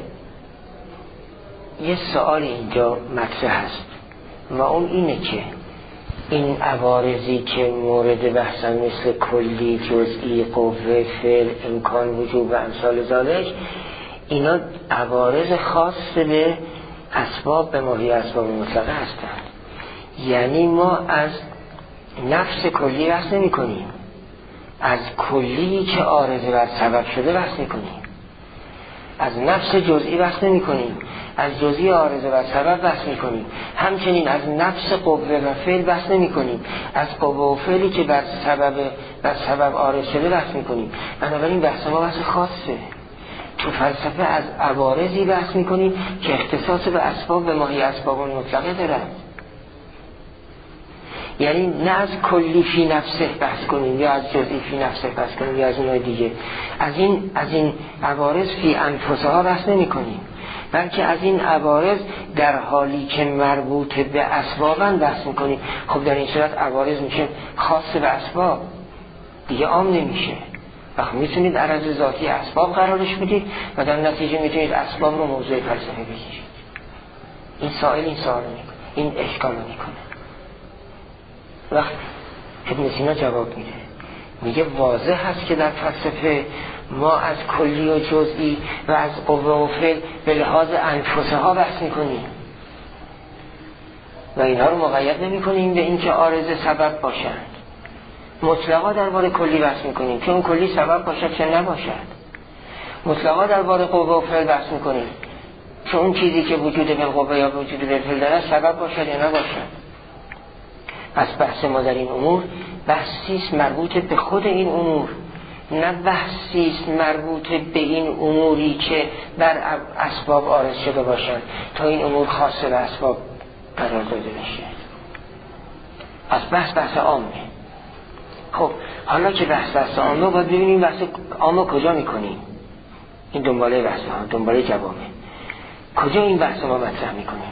Speaker 1: یه سوال اینجا مطرح هست و اون اینه که این عوارضی که مورد بحثن مثل کلی، جزئی، قوه، فعل، امکان، وجوب و امثال ذالک، اینا عوارض خاص به اسباب به ماهی اسباب مطلقه هستند. یعنی ما از نفس کلی بحث نمی کنیم، از کلی که عارضه بر سبب شده بحث می کنیم. از نفس جزئی بحث نمی کنیم، از جزئی عارضه و سبب بحث می کنیم. همچنین از نفس قوه و فعل بحث نمی کنیم، از قوه و فعلی که بر سبب بر سبب عارض شده بحث می کنیم. بنابراین بحث ما بحث خاصه. تو فلسفه از عوارضی بحث می کنیم که اختصاص به اسباب به ماهی اسباب مطلقه دارند. یعنی نه از کلی فی نفسه بحث کنیم یا از جزئی فی نفسه بحث کنیم یا از اونهای دیگه. از این از این عوارض فی انفسها بحث نمی کنیم، بلکه از این عوارض در حالی که مربوط به اسبابن بحث می کنیم. خب در این صورت عوارض میشه خاص به اسباب، دیگه عام نمیشه. وقت میتونید عرض ذاتی اسباب قرارش بدید و در نتیجه میتونید اسباب رو موضوع فلسفه بگیرید. این سائل این سوال میکنه، این اشکال رو میکنه. وقت ابن سینا جواب میده، میگه واضح هست که در فلسفه ما از کلی و جزئی و از قوه و فعل به لحاظ انفسه ها بحث میکنیم و اینها رو مقید نمی کنیم به اینکه عارض سبب باشند. مطلقا درباره کلی بحث میکنیم که اون کلی سبب باشد چه نباشد. مطلقا درباره قوه و فعل بحث میکنیم که اون چیزی که وجود به قوه یا وجود به فعل داره سبب باشد یا نباشد. پس بحث ما در این امور بحثیست مربوط به خود این امور، نه بحثیست مربوط به این اموری که بر اسباب عارض شده باشند تا این امور خاص به اسباب قرار داده بشه. پس بحث بحث عامه. خب حالا که بحث بحث عامه باید ببینیم بحث عامه کجا میکنیم. این دنباله بحث ها، دنباله جوابه. کجا این بحث ما مطرح میکنیم؟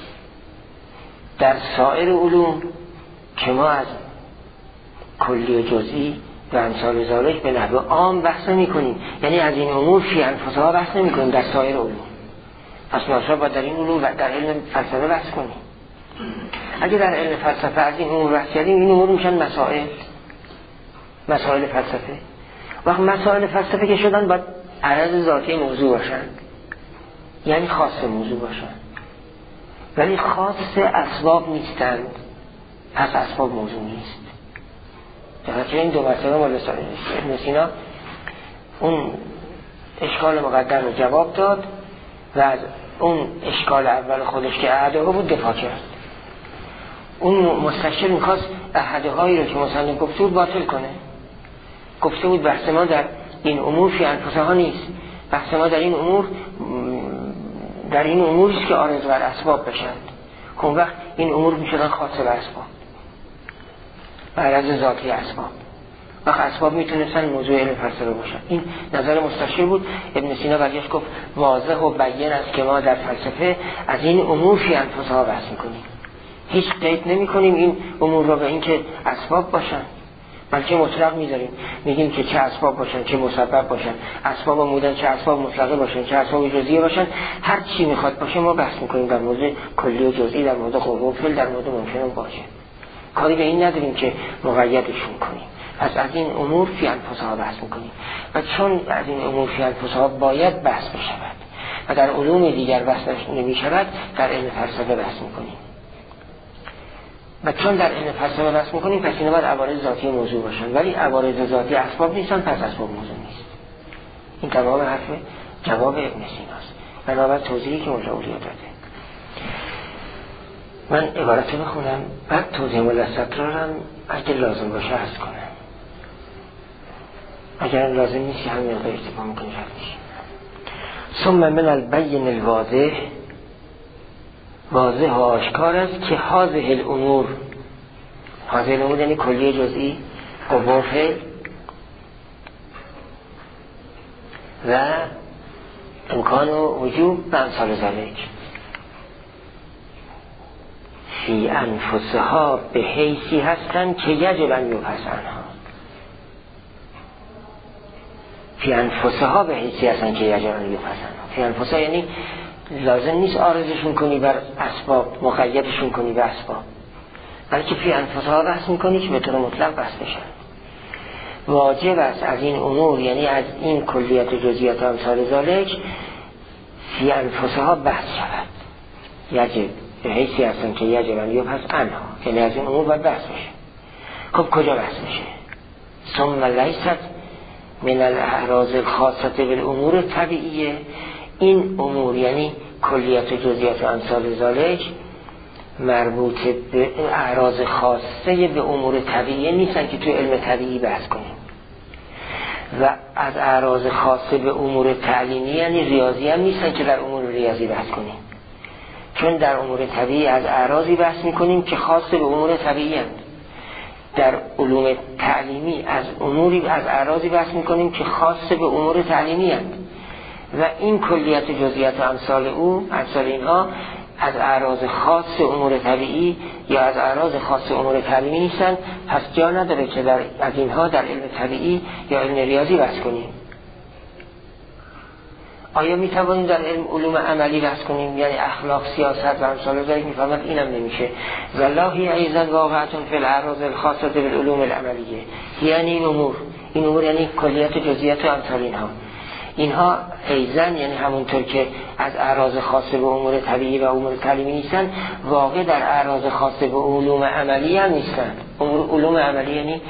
Speaker 1: در سایر علوم که ما از کلی و جزئی و امثال ذالک به نحو عام بحث نمی کنیم، یعنی از این امور فی انفسها بحث نمی کنیم در سایر علوم. پس ما باید در این علوم و در علم فلسفه بحث کنیم. اگه در علم فلسفه از این امور بحث کردیم، این امور میشن مسائل مسائل فلسفه. وقت مسائل فلسفه که شدن باید عرض ذاتی موضوع باشن، یعنی خاص موضوع باشن، ولی خاص اسباب نیستند. پس اسباب موضوع نیست. در این دو مسئله مولا ابن سینا اون اشکال مقدر رو جواب داد و از اون اشکال اول خودش که احده ها بود دفاع کرد. اون مستشر میخواست احده هایی رو که مصنف گفته بود باطل کنه. گفته بود بحث ما در این امور فی انفسها نیست، بحث ما در این امور در این اموریست که عارض بر اسباب بشند. اون وقت این امور میشدن خاص به اسباب، عرض ذاتی اسباب. وقت اسباب میتونستن موضوع علم فلسفه باشن. این نظر مستشیر بود. ابن سینا برگشت گفت واضح و بیان است که ما در فلسفه از این امور فی انفسها بحث میکنیم، هیچ قید نمی کنیم این امور را به این که اسباب باشن، بلکه مطلق میذاریم، میگیم که چه اسباب باشن، چه مسبب باشن، اسباب عمودن، چه اسباب مطلقه باشن، چه اسباب جزئیه باشن، هر چی میخواد باشه ما بحث میکنیم در مورد کلی و جزئی، در مورد قوه و فعل، در مورد ممکن و واجب. کاری به این نداریم که مقیدشون کنیم. پس از این امور فی انفسها بحث میکنیم و چون از این امور فی انفسها باید بحث بشود و در علوم دیگر بحث نمیشود، در علم فلسفه بحث میکنیم. و چون در علم فلسفه بحث میکنیم، پس اینا باید عوارض ذاتی موضوع باشن، ولی عوارض ذاتی اسباب نیستن، پس اسباب موضوع نیست. این جواب حرف جواب ابن سیناست. بنابراین توضیحی که اونجا اولیا داده. من عبارت رو بخونم، بعد توضیح ملصق رو هم اگه لازم باشه عرض کنم. اگر لازم نیست که همین مقدار اکتفا میکنی رفت میشه. ثم من البین الواضح، واضح و آشکار است که هذه الامور، هذه الامور یعنی کلیه جزئی، قوه فعل و امکان و وجوب و امثال ذلک، فی انفسها به حیثی هستند که یجب ان یبحث عنها. فی انفسها به حیثی هستند که یجب ان یبحث عنها. فی انفسها یعنی لازم نیست عارضشون کنی بر اسباب، مقیدشون کنی به اسباب، بلکه فی انفسها بحث میکنی که به طور مطلق بحث بشن. واجب است از این امور، یعنی از این کلیت و جزئیات و امثال ذالک، فی انفسها بحث شود. یجب به حیثی هستن که یجب ان یبحث عنها، یعنی از این امور باید بحث بشه. خب کجا بحث بشه؟ ثم لیست من الاعراض الخاصه بالامور طبیعیه. این امور یعنی کلیت و جزئیات و امثال ذالک مربوط به اعراض خاصه به امور طبیعیه نیستن که توی علم طبیعی بحث کنیم، و از اعراض خاصه به امور تعلیمی یعنی ریاضی هم نیستن که در امور ریاضی بحث کنیم، چون در امور طبیعی از اعراضی بحث میکنیم که خاصه به امور طبیعی هستند. در علوم تعلیمی از اموری از اعراضی بحث میکنیم که خاصه به امور تعلیمی هستند و این کلیت و جزئیات و امثال او، امثال اینها از اعراض خاص امور طبیعی یا از اعراض خاص امور تعلیمی نیستن. پس جا نداره که در از اینها در علم طبیعی یا علم ریاضی بحث کنیم. آیا می توانیم در علم علوم عملی بحث کنیم، یعنی اخلاق، سیاست و امثال ذلك؟ میفهمد اینم نمیشه. والله ایضا واقعتون فی الاعراض الخاصه بالعلوم العملیه، یعنی این امور، این امور یعنی کلیت و جزئیات و امثال اینها، اینها ایزن یعنی همونطور که از اعراض خاصه به امور طبیعی و امور تعلیمی نیستن، واقع در اعراض خاصه به علوم عملی هم نیستن. علوم عملی یعنی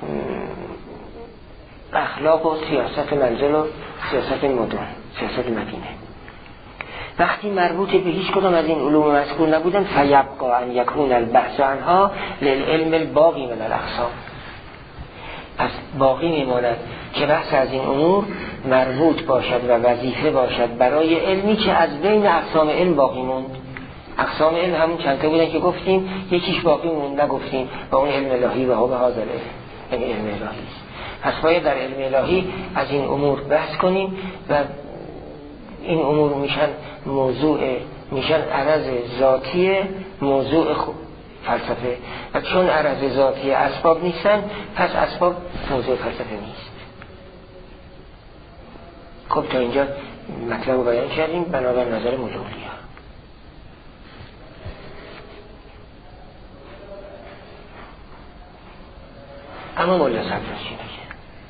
Speaker 1: اخلاق و سیاست منزل و سیاست مدن، سیاست مدینه. وقتی مربوط به هیچ کدام از این علوم مذکور نبودن، فیبقا ان یکون البحث عنها للعلم الباقی من الاقسام، پس باقی میماند که بحث از این امور مربوط باشد و وظیفه باشد برای علمی که از بین اقسام علم باقی موند. اقسام علم همون چند تا بودن که گفتیم، یکیش باقی موند نگفتیم و اون علم الهی و هو به هذا العلم، یعنی علم الهی است. پس باید در علم الهی از این امور بحث کنیم و این امور میشن موضوع، میشن عرض ذاتی موضوع فلسفه، و چون عرض ذاتی اسباب نیستن، پس اسباب موضوع فلسفه نیست. خب تا اینجا مطلب رو بیان کردیم بنابر نظر مولویا. اما مولا صدر چی میگه؟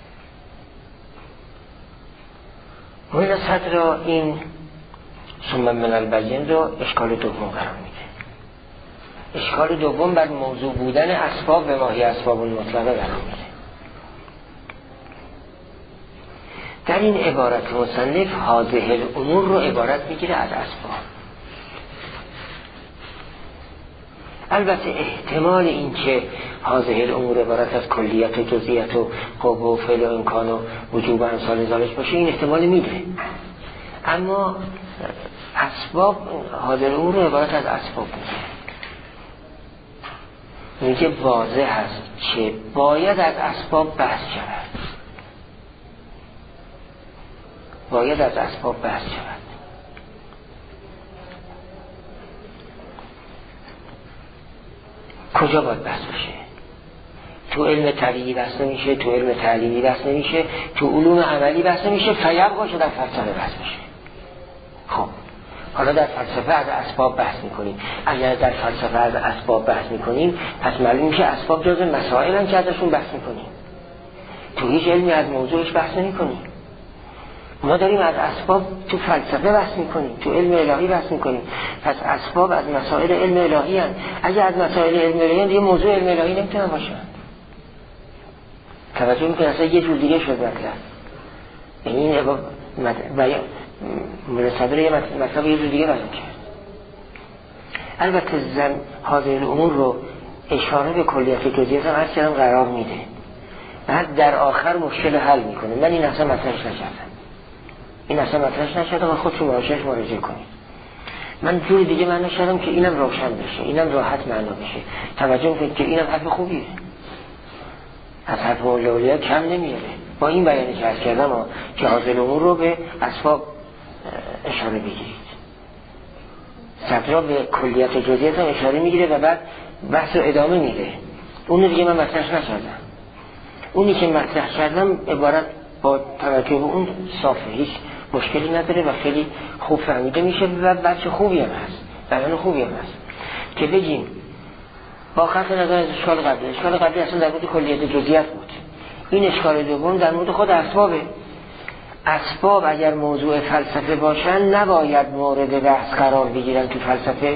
Speaker 1: مولا صدر را این ثم من البین را اشکال دوم قرار میده. اشکال دوم بر موضوع بودن اسباب و ماهی اسباب المطلقه قرار میده. در این عبارت مصنف هذه الامور رو عبارت میگیره از اسباب. البته احتمال این که هذه الامور عبارت از کلیت و جزئیات و قوه و فعل و امکان و وجوب و امثال ذالک باشه، این احتمال میده، اما اسباب حاضر او رو عبارت از اسباب میگه میگه واضح هست که باید از اسباب بحث شود، باید از اسباب بحث شود. کجا باید بحث بشه؟ تو علم طبیعی بحث نمیشه، تو علم تعلیمی بحث نمیشه، تو علوم عملی بحث نمیشه، فیب باشه در فلسفه بحث بشه. خب حالا در فلسفه از اسباب بحث میکنیم. اگر در فلسفه از اسباب بحث میکنیم پس معلوم میشه اسباب جزء مسائل هم که ازشون بحث میکنیم. تو هیچ علمی از موضوعش بحث نمیکنیم. ما داریم از اسباب تو فلسفه بحث میکنیم، تو علم الهی بحث میکنیم. پس اسباب از مسائل علم الهی هستند. اگر از مسائل علم الهی هستند دیگه موضوع علم الهی نمیتونه باشه. توجه میکنه اصلا یه جور دیگه شد مطلب. یعنی این مرسابه یه مطلب یه جور دیگه بیان کرد. البته زن حاضر الامور رو اشاره به کلیت جزئیات هم هر چند قرار میده، بعد در آخر مشکل حل میکنه. من این اصلا مطرحش نکردم، این اصلا مطرحش نکردم و خودتون مراجعش مراجعه کنید. من جور دیگه معنی شدم که اینم روشن بشه، اینم راحت معنا بشه. توجه کنید که اینم حرف خوبیه، از حرف اولیا کم نمیاره. با این بیانی که عرض کردم که حاصل امور رو به اسباب اشاره بگیرید. صدرا به کلیت جزئیات هم اشاره میگیره و بعد بحث رو ادامه میده. اون دیگه من مطرح نکردم. اونی که مطرح کردم عبارت با توجه به اون صافه، هیچ مشکلی نداره و خیلی خوب فهمیده میشه و بچه خوبی هم هست، بیان خوبی هم هست که بگیم با خط نظر از اشکال قبلی. اشکال قبلی اصلا در مورد کلیت جزئیات بود. این اشکال دوم در مورد خود اسبابه. اسباب اگر موضوع فلسفه باشن نباید مورد بحث قرار بگیرن تو فلسفه،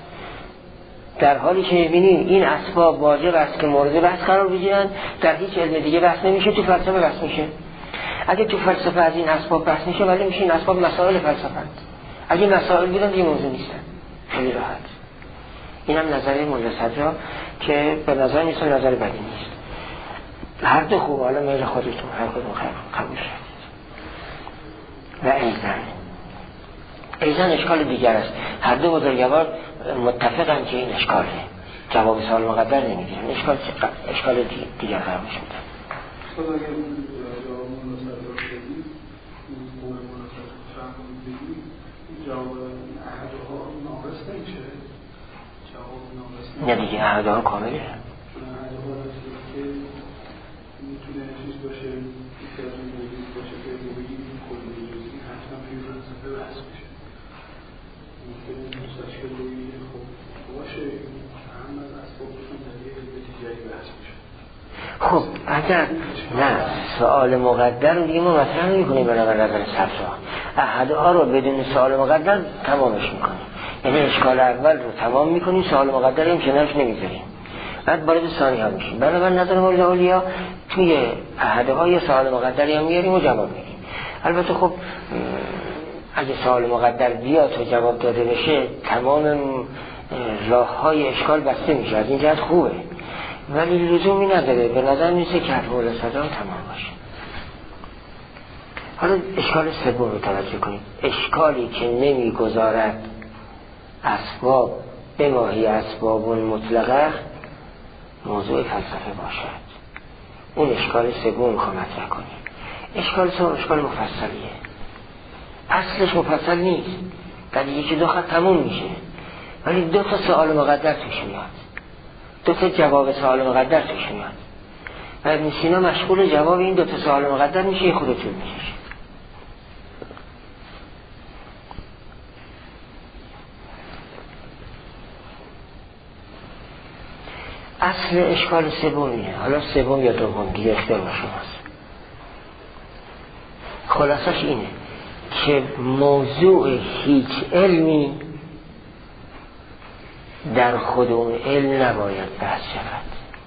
Speaker 1: در حالی که میبینیم این اسباب واجب است که مورد بحث قرار بگیرن. در هیچ علم دیگه بحث نمیشه، تو فلسفه بحث میشه. اگه تو فلسفه از این اسباب بحث میشه ولی میشه این اسباب مسائل فلسفه هست. اگه مسائل بودن دیگه موضوع نیستن. خیلی راحت. اینم نظر مولا صدرا که به نظر نیست، نظر بدی نیست. هر دو خوب، حالا میل خودتون هر کدوم قبول شد. و ایزن ایزن اشکال دیگر است. هر دو بزرگوار متفقن که این اشکاله، جواب سوال مقدر نمیدیم. اشکال اشکال دیگر قرار میشه بودن.
Speaker 2: خب اگر جواب مناسب بدید، قول مناسب فهم بدید، جواب احدها ناقص نمیشه؟ جواب ناقص
Speaker 1: نه دیگه احدها کامله.
Speaker 2: چون احدها هستی که میتونه چیز باشه، که از این موجود باشه که بگید این کلی جزئی حتما توی فلسفه بحث میشه. ممکنه مستشکل بگید خب باشه هم از اسبابشون در یه علم دیگری بحث میشه.
Speaker 1: خب اگر نه سوال مقدر رو دیگه ما مطرح نمی کنیم برای نظر صدرا. احدها رو بدون سوال مقدر تمامش میکنیم، یعنی اشکال اول رو تمام میکنیم، سوال مقدر هم کنارش نمیذاریم، بعد وارد ثانی ها میشیم. بنابراین نظر مورد اولیا توی احدها یه سوال مقدری هم میاریم و جواب میدیم. البته خب اگه سوال مقدر بیاد و جواب داده بشه تمام راه های اشکال بسته میشه، از این جهت خوبه، ولی لزومی نداره. به نظر میسه که حرف مولا صدرا تمام باشه. حالا اشکال سوم رو توجه کنید. اشکالی که نمیگذارد اسباب به ماهی اسباب مطلقه موضوع فلسفه باشد. اون اشکال سوم رو مطرح کنیم. اشکال سوم اشکال مفصلیه. اصلش مفصل نیست، در یکی دو خط تموم میشه، ولی دو تا سوال مقدر توش میاد، دو تا جواب سوال مقدر توش میاد و ابن سینا مشغول جواب این دو تا سوال مقدر میشه. یه خود طول میشه. اصل اشکال سومیه. حالا سوم یا دوم دیگه اختیار با شماست. خلاصش اینه که موضوع هیچ علمی در خود اون علم نباید بحث شود،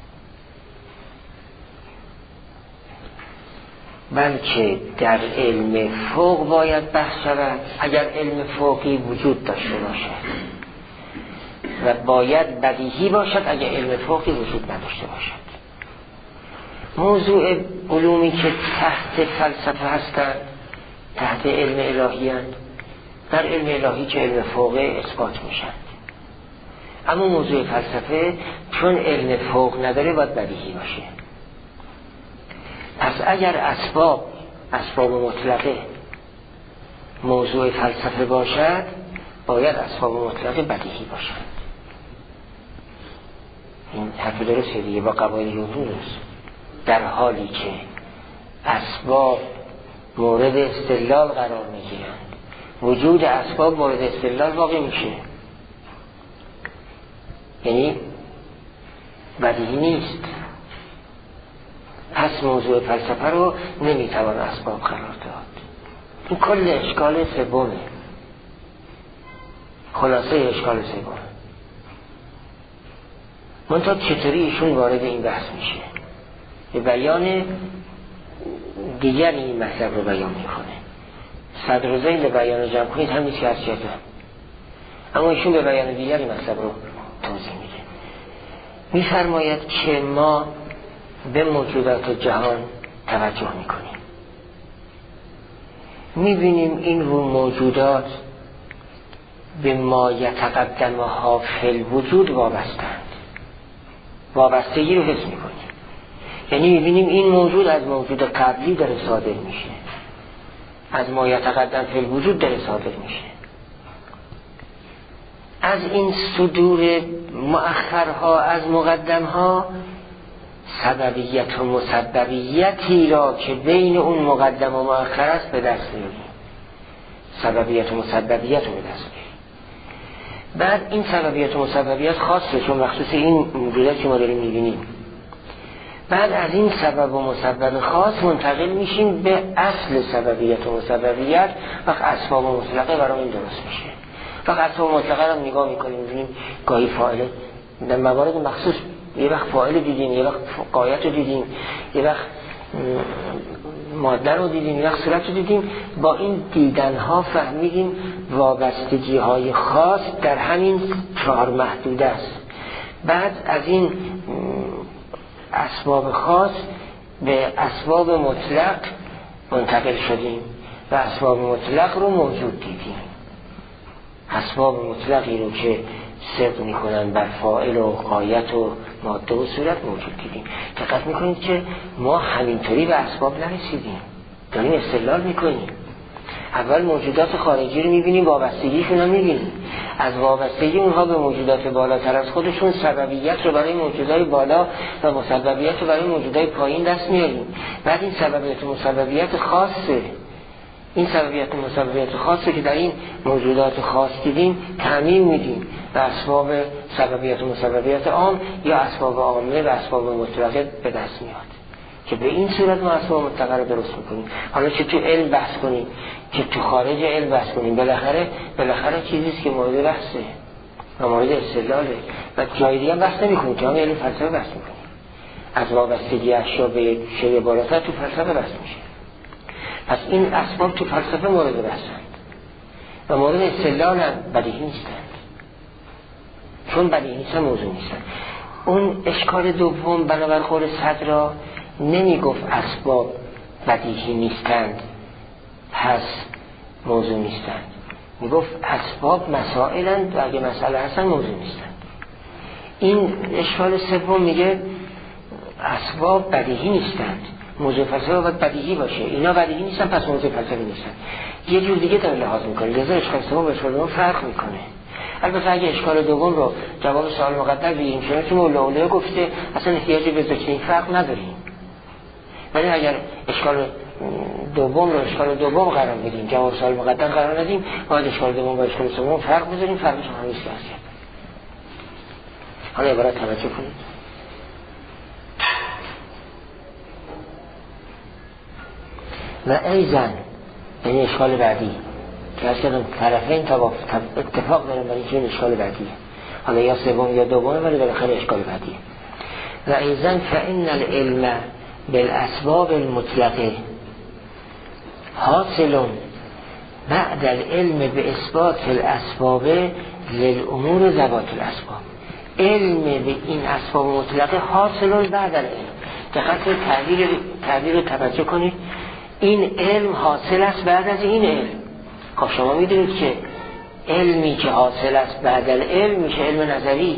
Speaker 1: بلکه در علم فوق باید بحث شود اگر علم فوقی وجود داشته باشد، و باید بدیهی باشد اگر علم فوقی وجود نداشته باشد. موضوع علومی که تحت فلسفه هستند، تحت علم الهی هستند، در علم الهی که علم فوقه اثبات میشن. اما موضوع فلسفه چون علم فوق نداره باید بدیهی باشه. پس اگر اسباب اسباب مطلقه موضوع فلسفه باشد، باید اسباب مطلقه بدیهی باشد. این حرف درسته دیگه، با قواعد یونان درست. در حالی که اسباب مورد استدلال قرار میگیرند، وجود اسباب مورد استدلال واقع میشه، یعنی بدیهی نیست. پس موضوع فلسفه رو نمیتوان اسباب قرار داد. این کل اشکال سومه، خلاصه اشکال سوم. منتها چطوری ایشون وارد این بحث میشه؟ به بیان دیگر این مطلب رو بیان میکنه. صدر و ذیل بیان جمع کنید هم نیست که از چیزه، اما ایشون به بیان دیگر این مطلب رو توضیح میده. میفرماید که ما به موجودات جهان توجه میکنیم، میبینیم این رو موجودات به ما یتقدمها فی الوجود وابستند، وابستگی رو حس میکنیم. یعنی میبینیم این موجود از موجود قبلی داره صادر میشه، از ما یتقدم فی الوجود داره صادر میشه. از این صدور مؤخرها از مقدمها سببیت و مسببیتی را که بین اون مقدم و مؤخر است به دست میاریم. سببیت و مسببیت رو به دست میاریم. بعد این سببیت و مسببیت خاصه، چون مخصوص این موجودات که ما داریم میبینیم. بعد از این سبب و مسبب خاص منتقل میشیم به اصل سببیت و مسببیت. وقت اسباب و مطلقه برای این درست میشه. وقت اسباب و مطلقه رو نگاه میکنیم، میبینیم گاهی فاعله در موارد مخصوص، یه وقت فاعل دیدیم، یه وقت غایت رو دیدیم، یه وقت ماده رو دیدیم، یه وقت صورت رو دیدیم. با این دیدنها فهمیدیم وابستگی های خاص در همین چهار محدوده است. بعد از این اسباب خاص به اسباب مطلق منتقل شدیم و اسباب مطلق رو موجود دیدیم. اسباب مطلقی رو که صدق میکنن بر فاعل و غایت و ماده و صورت موجود دیدیم. دقت میکنید که ما همینطوری به اسباب نرسیدیم، داریم استدلال میکنیم. اول موجودات خارجی رو میبینیم، وابستگیشون رو میبینیم، از وابستگی اونها به موجودات بالاتر از خودشون سببیت رو برای موجودات بالا و مسببیت رو برای موجودات پایین دست میاریم. بعد این سببیت و مسببیت خاصه، این سببیت و مسببیت خاصه که در این موجودات خاص دیدیم تعمیم میدیم و اسباب سببیت و مسببیت عام یا اسباب عامه و اسباب مطلقه به دست میاد که به این صورت ما اسباب مطلقه رو درست میکنیم. حالا چه تو علم بحث کنیم که تو خارج علم بحث کنیم، بالاخره بالاخره چیزیست که مورد بحثه و مورد استدلاله و جای دیگه بحث نمیکنیم، تو هم علم فلسفه بحث میکنیم. از وابستگی اشیا به شیء بالاتر تو فلسفه بحث میشه. پس این اسباب تو فلسفه مورد بحثند و مورد استدلال هم بدیهی نیستند، چون بدیهی نیستن موضوع نیستن. اون اشکال دوم بنابر قول صدر نمی گفت اسباب بدیهی نیستند پس موضوع نیستند، می گفت اسباب مسائلند و اگه مسئله هستن موضوع نیستند. این اشکال سوم میگه اسباب بدیهی نیستند، موضوع فلسفه باید بدیهی باشه، اینا بدیهی نیستن پس موضوع فلسفه نیستن. یه جور دیگه داره لحاظ میکنه، لذا اشکال سوم به اشکال دوم فرق میکنه. البته اگه اشکال دوم رو جواب سوال مقدر بگیریم چون که مولا اولیاء گفته اصلا احتیاجی به ذکر این فرق نداریم، ولی اگر اشکال دوم رو اشکال دوم قرار بدیم جواب سوال مقدر قرار ندیم، باید اشکال دوم با اشکال سوم فرق بذاریم، فرقش هم نیست کرد. حالا عبارت توجه کنید. و ایزن یعنی اشکال بعدی که از کردم طرفین اتفاق دارم برای این اشکال بعدیه، حالا یا سوم یا دومه ولی بالاخره اشکال بعدیه. و ایزن فإن العلم بالاسباب المطلقه حاصل بعد العلم باثبات الاسباب للامور ذوات الاسباب. علم به این اسباب مطلقه حاصل بعد العلم. دقت تعبیر تعبیر رو توجه کنید، این علم حاصل است بعد از این علم. خب شما میدونید که علمی که حاصل است بعد از علم میشه علم نظری،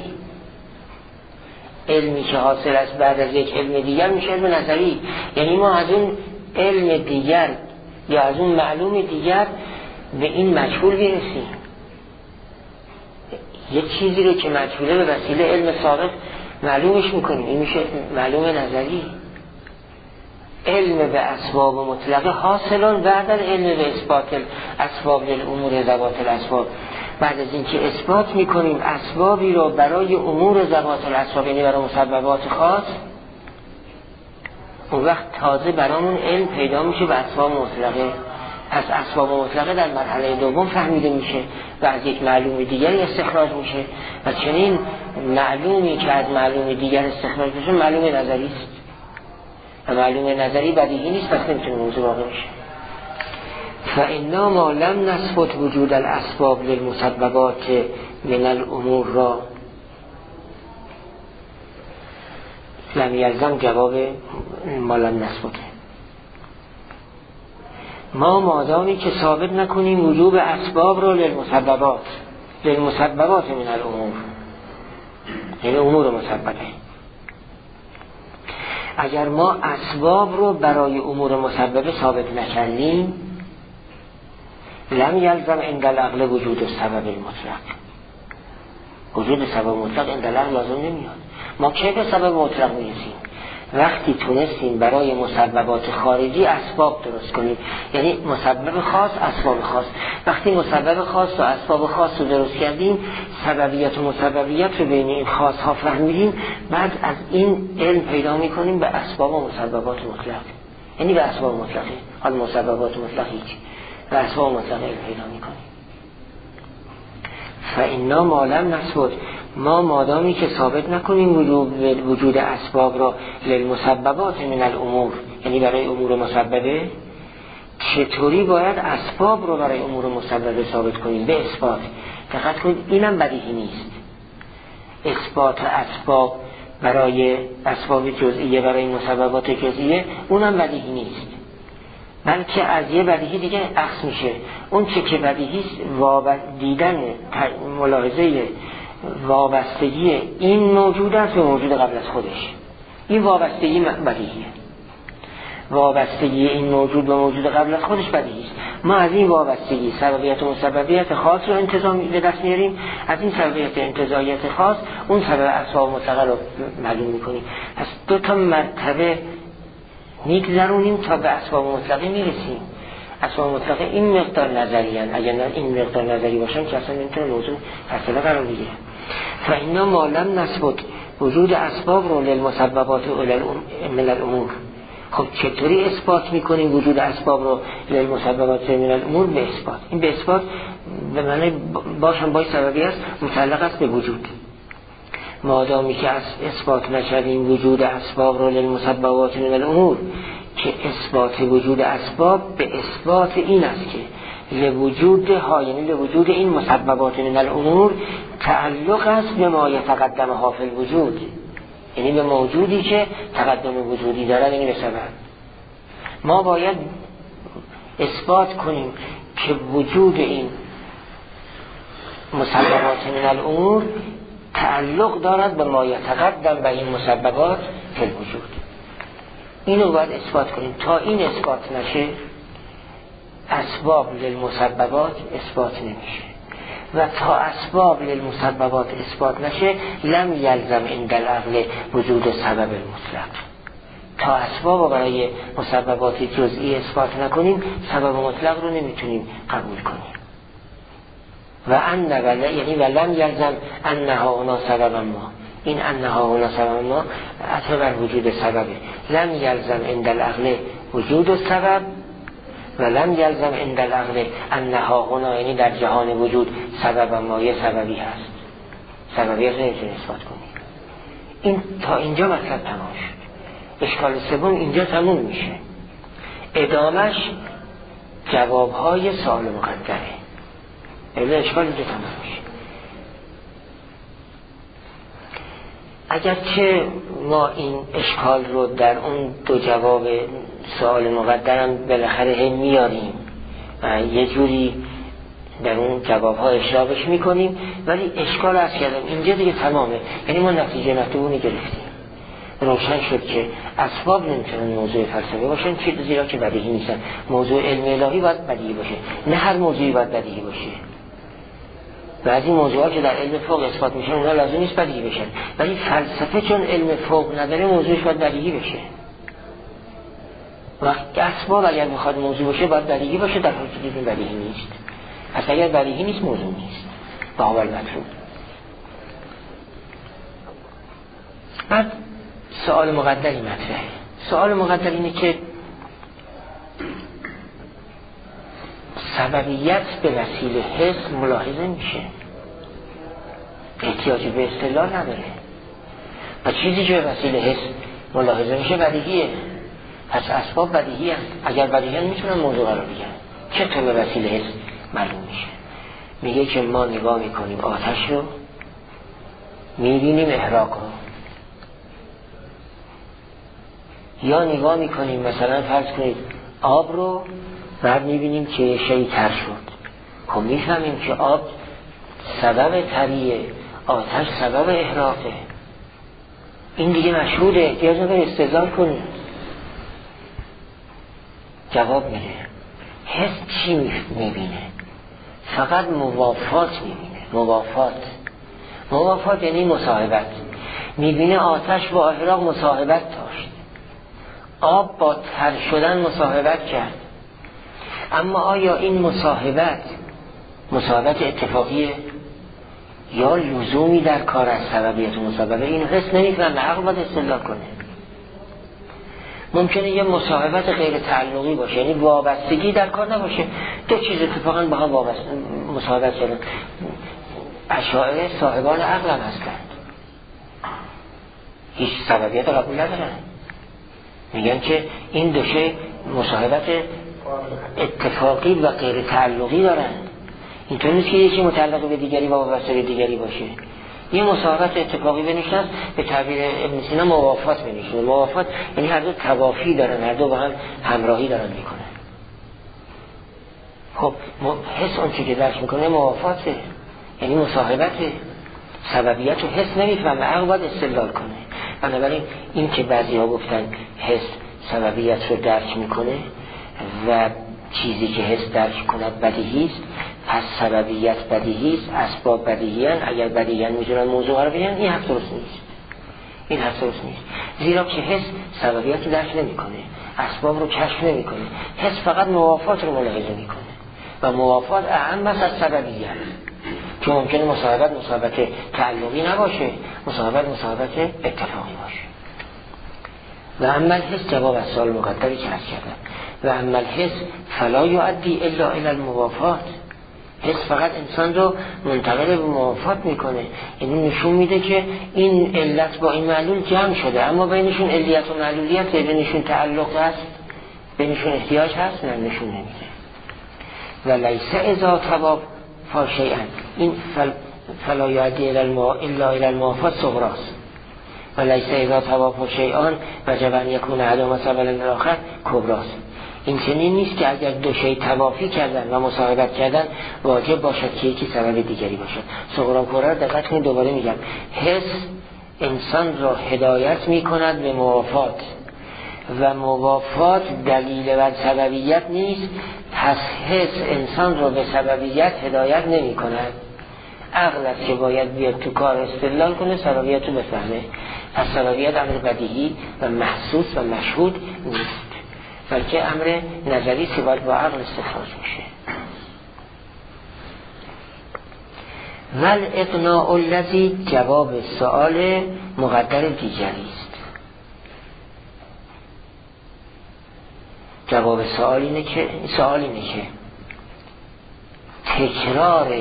Speaker 1: علمی که حاصل است بعد از یک علم دیگر میشه علم نظری. یعنی ما از اون علم دیگر یا از اون معلوم دیگر به این مجهول برسیم. یک چیزی رو که مجهوله به وسیله علم سابق معلومش میکنیم، این میشه معلوم نظری. علم به اسباب مطلقه حاصلان بعد از علم به اثبات اسباب للامور ذوات الاسباب. بعد از اینکه اثبات میکنیم اسبابی رو برای امور ذوات الاسباب، یعنی برای مسببات خاص، اون وقت تازه برامون علم پیدا میشه به اسباب مطلقه. پس اسباب مطلقه در مرحله دوم فهمیده میشه و از یک معلوم دیگری استخراج میشه و چنین معلومی که از معلوم دیگر استخراج میشه معلوم نظری است و معلوم نظری بدیهی نیست، پس نمیتونه موضوع واقع میشه. فإنا ما لم نثبت وجود الاسباب للمسببات من الامور را لم یلزم جواب ما لم نثبت. ما مادامی که ثابت نکنیم وجوب اسباب رو للمسببات للمسببات من الامور، یعنی امور مسببه، اگر ما اسباب رو برای امور مسببه ثابت نکردیم لم یلزم عند العقل وجود السبب المطلق. وجود سبب مطلق عند العقل لازم نمیاد. ما کی به سبب مطلق میرسیم؟ وقتی تونستیم برای مسببات خارجی اسباب درست کنیم، یعنی مسبب خاص اسباب خاص. وقتی مسبب خاص و اسباب خاص رو درست کردیم، سببیت و مسببیت رو بین این خاص ها فهمیدیم، بعد از این علم پیدا میکنیم به اسباب و مسببات مطلق، یعنی به اسباب مطلقه. حال مسببات مطلق هیچ، به اسباب مطلق علم پیدا میکنیم. فإنا ما لم نثبت، ما مادامی که ثابت نکنیم وجود وجود اسباب را للمسببات من الامور، یعنی برای امور مسببه، چطوری باید اسباب رو برای امور مسببه ثابت کنیم؟ به اثبات. دقت کنید اینم بدیهی نیست. اثبات اسباب برای اسباب جزئیه برای مسببات جزئیه اونم بدیهی نیست، بلکه از یه بدیهی دیگه اخذ میشه. اون چه که بدیهی است دیدن ملاحظه وابستگی این موجود است به موجود قبل از خودش. این وابستگی بدیهیه. وابستگی این موجود به موجود قبل از خودش بدیهی است. ما از این وابستگی سببیت و مسببیت خاص رو انتزاع به دست میاریم، از این سببیت انتزاعیت خاص اون سبب اسباب مطلقه رو معلوم میکنیم. پس دو تا مرتبه میگذرونیم تا به اسباب مطلقه میرسیم. اسباب مطلقه این مقدار نظری هستند، اگر نه این مقدار نظری باشن که اصلا نمیتونه موضوع فاصله قرار بگیره. فإنا ما لم نثبت وجود اسباب رو للمسببات من الامور. خب چطوری اثبات میکنیم وجود اسباب رو للمسببات من الامور؟ به اثبات. این به اثبات به معنی باشم بای سببی است، متعلق است به وجود. مادامی که اثبات نشدیم وجود اسباب رو للمسببات من الامور، که اثبات وجود اسباب به اثبات این است که لوجود ها، یعنی لوجود این مسببات من الامور تعلق است به ما یتقدم ها فی الوجود، یعنی به موجودی که تقدم وجودی دارد، یعنی به سبب. ما باید اثبات کنیم که وجود این مسببات من الامور تعلق دارد به ما یتقدم به این مسببات فی الوجود. اینو باید اثبات کنیم. تا این اثبات نشه اسباب للمسببات اثبات نمیشه، و تا اسباب للمسببات اثبات نشه لم یلزم عند العقل وجود سبب المطلق. تا اسباب برای مسببات جزئی اثبات نکنیم سبب مطلق رو نمیتونیم قبول کنیم. و ان ولا یعنی ولم یلزم انها هنا سبب ما، این انها هنا سبب ما عطف بر وجود سببه. لم یلزم عند العقل وجود السبب و لم یلزم عند العقل انها هنا، یعنی در جهان وجود سبب ما یه سببی هست، سببی هست نمیتونی اثبات کنی. این تا اینجا مطلب تمام شد. اشکال سوم اینجا تموم میشه. ادامش جوابهای سوال مقدره. اله اشکال اینجا تمام میشه. اگرچه ما این اشکال رو در اون دو جواب سوال مقدرم بالاخره هم میاریم و یه جوری در اون جواب ها اشراقش میکنیم، ولی اشکال از کردم اینجا دیگه تمامه. یعنی ما نتیجه مطلوبی گرفتیم، روشن شد که اسباب نمیتونن موضوع فلسفه باشن، چی زیرا که بدیهی نیستن. موضوع علم الهی باید بدیهی باشه، نه هر موضوعی باید بدیهی باشه. بعضی موضوعات که در علم فوق اثبات میشن اونا لازم نیست بدیهی بشن، ولی فلسفه چون علم فوق نداره موضوعش باید بدیهی بشه. وقتی اسباب اگر میخواد موضوع باشه باید بدیهی باشه، در حالی که دیدیم بدیهی نیست. پس اگر بدیهی نیست موضوع نیست، باور مطلوب. بعد سوال مقدری مطرحه. سوال مقدر اینه که سببیت به وسیله حس ملاحظه میشه، احتیاجی به استدلال نداره و چیزی که به وسیله حس ملاحظه میشه بدیهیه. پس اسباب بدیهی هست. اگر بدیهی هست میتونن موضوع قرار بگیرن. چطور به وسیله حس معلوم میشه؟ میگه که ما نگاه میکنیم آتش رو، میبینیم احراق رو، یا نگاه میکنیم مثلا فرض کنید آب رو، بعد میبینیم که شیء تر شد. خب میفهمیم که آب سبب تریه، آتش سبب احراقه. این دیگه مشهوده، احتیاج نداره استدلال کنیم. جواب میده حس چی میبینه؟ فقط موافات میبینه. موافات موافات یعنی مصاحبت. میبینه آتش با احراق مصاحبت داشت، آب با تر شدن مصاحبت کرد. اما آیا این مصاحبت مصاحبت اتفاقیه یا لزومی در کار از سببیت و مسببه؟ این حس نمیفهمه، عقل باید استدلال کنه. ممکنه یه مصاحبت غیر تعلقی باشه، یعنی وابستگی در کار نباشه، دو چیز اتفاقا با هم وابسته مصاحبت کردن. اشاعره صاحبان عقل هم هستند، هیچ سببیت قبول ندارن. میگن که این دو شی مصاحبت اتفاقی و غیر تعلقی دارن. اینطور نیست که یکی متعلق به دیگری و وابسته به دیگری باشه. یه مصاحبت اتفاقی بینشون هست، به تعبیر ابن سینا موافات بینشون. موافات یعنی هر دو توافی دارن، هر دو با هم همراهی دارن میکنن. خب حس اون چی که درک میکنه موافاته، یعنی مصاحبته. سببیت و حس نمیفهمه، عقل باید استدلال کنه. بنابراین این که بعضی ها گفتن حس سببیت رو درک میکنه و چیزی که حس درک کند بدیهی است، پس سببیت بدیهی است، اسباب بدیهی هستند. اگر بدیهی هستند میتونن موضوع رو بگن، این حرف درست نیست. این حرف درست نیست، زیرا که حس سببیت رو درک نمیکنه، اسباب رو کشف نمیکنه. حس فقط موافات رو ملاحظه میکنه و موافات اهم است از سببیت، چون ممکنه مصاحبت مصاحبت تعلقی نباشه، مصاحبت مصاحبت اتفاقی باشه. و اما الحس، جواب از سوال مقدری که عرض کردم، و اما الحس فلا یؤدی الا الی الموافات. حس فقط انسان رو منتقل به موافات میکنه، یعنی نشون میده که این علت با این معلول جمع شده، اما بینشون علیت و معلولیت، بینشون تعلق هست، بینشون احتیاج هست، نه نشون نمیده. و لیس اذا تواب فاشیئا، این فل... فلا یؤدی الا الی الموافات صغراست. و لیس اذا تواب فاشیئان وجب ان یکون احدهما سببا للآخر کبراست. این چنین نیست که اگر دو شی توافی کردن و مصاحبت کردن واجب باشد که یکی سبب دیگری باشد. صغرا کبرا دقت کنید، دوباره میگم حس انسان را هدایت میکند به موافات و موافات دلیل بر سببیت نیست. پس حس انسان را به سببیت هدایت نمی کند. عقل است که باید بیاد تو کار استدلال کنه، سببیت رو بفهمه. پس سببیت امر بدیهی و محسوس و مشهود نیست، بلکه امر نظری که باید با عقل استخراج میشه. ول اقناع الذی، جواب سؤال مقدر دیگری است. جواب سؤال اینه که سؤال اینه که تکرار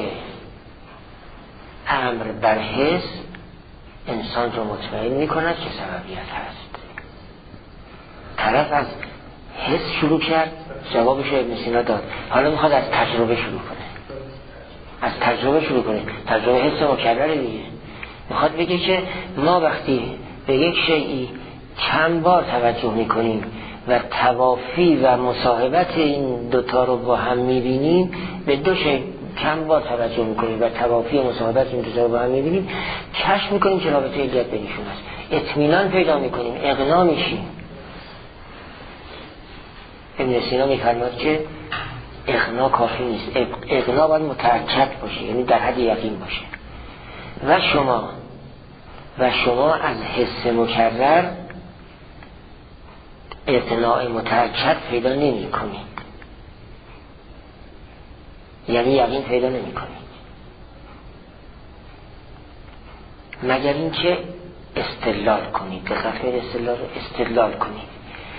Speaker 1: امر بر حس انسان رو مطمئن میکند که سببیت هست. طرف از حس شروع کرد، جوابش رو ابن سینا داد، حالا میخواد از تجربه شروع کنه. از تجربه شروع کنه، تجربه حس مکرره دیگه. میخواد بگه که ما وقتی به یک شیئی چند بار توجه میکنیم و توافی و مصاحبت این دوتا رو با هم میبینیم، به دو شی کم با توجه میکنیم و توافی و مصاحبت این دوتا رو با هم میبینیم، کشف میکنیم که رابطه علیت بینشون است، اطمینان پیدا میکنیم، اقنا میشیم. ابن سینا میفرماد که اقنا کافی نیست، اقنا باید متأکد باشه، یعنی در حد یقین باشه. و شما و شما از حس مکرر اقناع متأکد پیدا نمی کنید، یعنی یقین پیدا نمی کنید، مگر اینکه استدلال کنید. دقت کنید، استدلال رو استدلال کنید،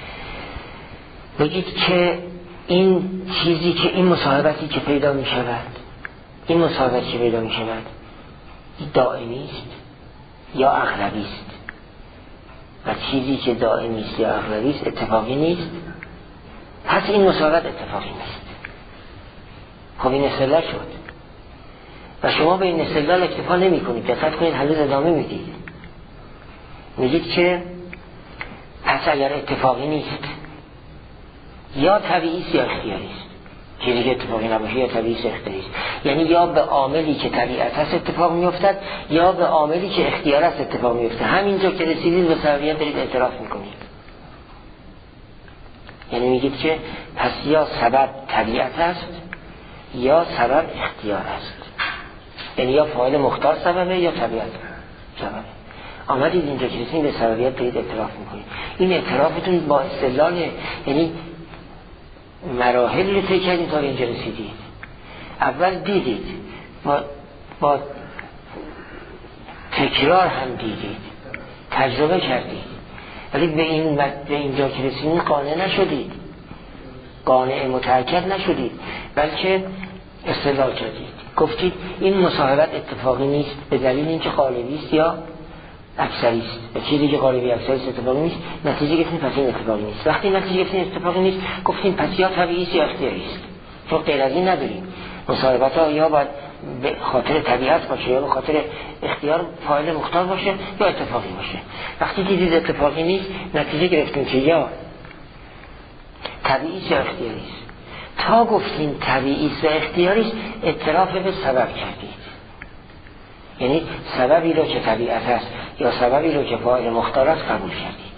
Speaker 1: بگید که این چیزی که این مصاحبتی که پیدا می شود، این مصاحبتی که پیدا می شود دائمی است یا اغلبی است، و چیزی که دائمی است یا اغلبی است اتفاقی نیست، پس این مصاحبت اتفاقی نیست. خب این استدلال شد و شما به این استدلال اکتفا نمی کنید. دقت کنید، هنوز ادامه میدید، میگید که پس اگر اتفاقی نیست یا طبیعی است یا اختیاری است. چیزی که اتفاقی نباشه یا طبیعی است یا اختیاری است، یعنی یا به عاملی که طبیعت هست اتفاق میافتد یا به عاملی که اختیار است اتفاق میفته. همینجا که رسیدید به سببیت دارید اعتراف میکنید، یعنی میگید که پس یا سبب طبیعت است یا سبب اختیار است، یعنی یا فاعل مختار سببه یا طبیعت سببه. آمدید اینجا که رسیدید به سببیت دارید اعتراف میکنید. این اعترافتون با استدلال، یعنی مراحل رو طی کردید تا اینجا رسیدید. اول دیدید، با, با تکرار هم دیدید، تجربه کردید، ولی به این به اینجا که رسیدید قانع نشدید، قانع متأکد نشدید، بلکه استدلال کردید. گفتید این مصاحبت اتفاقی نیست به دلیل اینکه غالبی است یا اکثری است. و چیزی که غالبی اکثری است اتفاقی نیست، نتیجه گرفتیم پس این اتفاقی نیست. وقتی نتیجه گرفتیم اتفاقی نیست، گفتیم پس یا طبیعی است یا اختیاری است. چون غیر از این نداریم. مصاحبت ها یا باید به خاطر طبیعت باشه یا به خاطر اختیار فاعل مختار باشه یا اتفاقی باشه. وقتی دیدید اتفاقی نیست، نتیجه گرفتیم که یا طبیعی است یا اختیاری است. تا گفتیم طبیعی است و اختیاری است، اعتراف به سبب کردید. یعنی سببی رو که طبیعت است یا سببی رو که فاعل مختار است قبول کردید.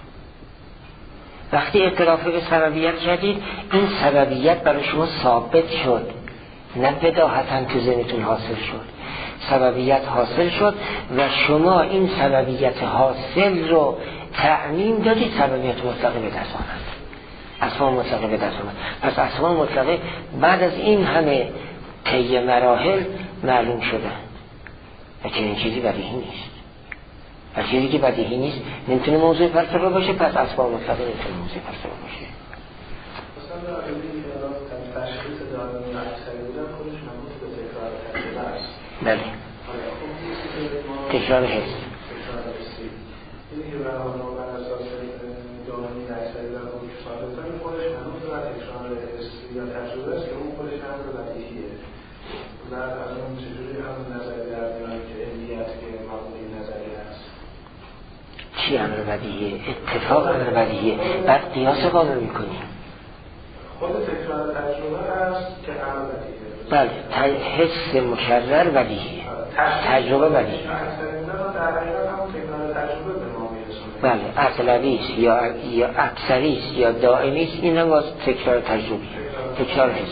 Speaker 1: وقتی اعتراف به سببیت کردید، این سببیت برای شما ثابت شد، نه بداهتاً تو ذهنتون حاصل شد. سببیت حاصل شد و شما این سببیت حاصل رو تعمیم دادید سببیت مطلقه به دست آمد، اسباب مطلقه به دست آمد. پس اسباب مطلقه بعد از این همه طی مراحل معلوم شده و چنین چیزی بدیهی نیست. و چیزی که بدیهی نیست نمیتونه موضوع فلسفه باشه، پس اسباب مطلقه نمیتونه موضوع فلسفه باشه.
Speaker 2: مثلا این تشخیص دائمی و اکثری بودن خودش منوط به تکرار تجربه است.
Speaker 1: بله، تکرار حس.
Speaker 2: تکرار حسی. این که بر اساس دائمی و اکثری در خودش ثابت کنیم، خودش منوط به تکرار حسی یا تجربه است که اون خودش هم رو بدیهیه. بعد از اون چجوری همون نظری در میان که علیت که مبنی نظری هست.
Speaker 1: چی امر بدیهیه؟ اتفاق امر بدیهیه. بعد قیاس قانون میکنیم.
Speaker 2: خود تکرار تجربه هست که امر بدیهیه.
Speaker 1: بله، حس مکرر بدیهیه، تجربه بدیهیه. بله، اغلبی است یا یا اکثری است یا دائمی است، این هم باز تکرار تجربه، تکرار حس.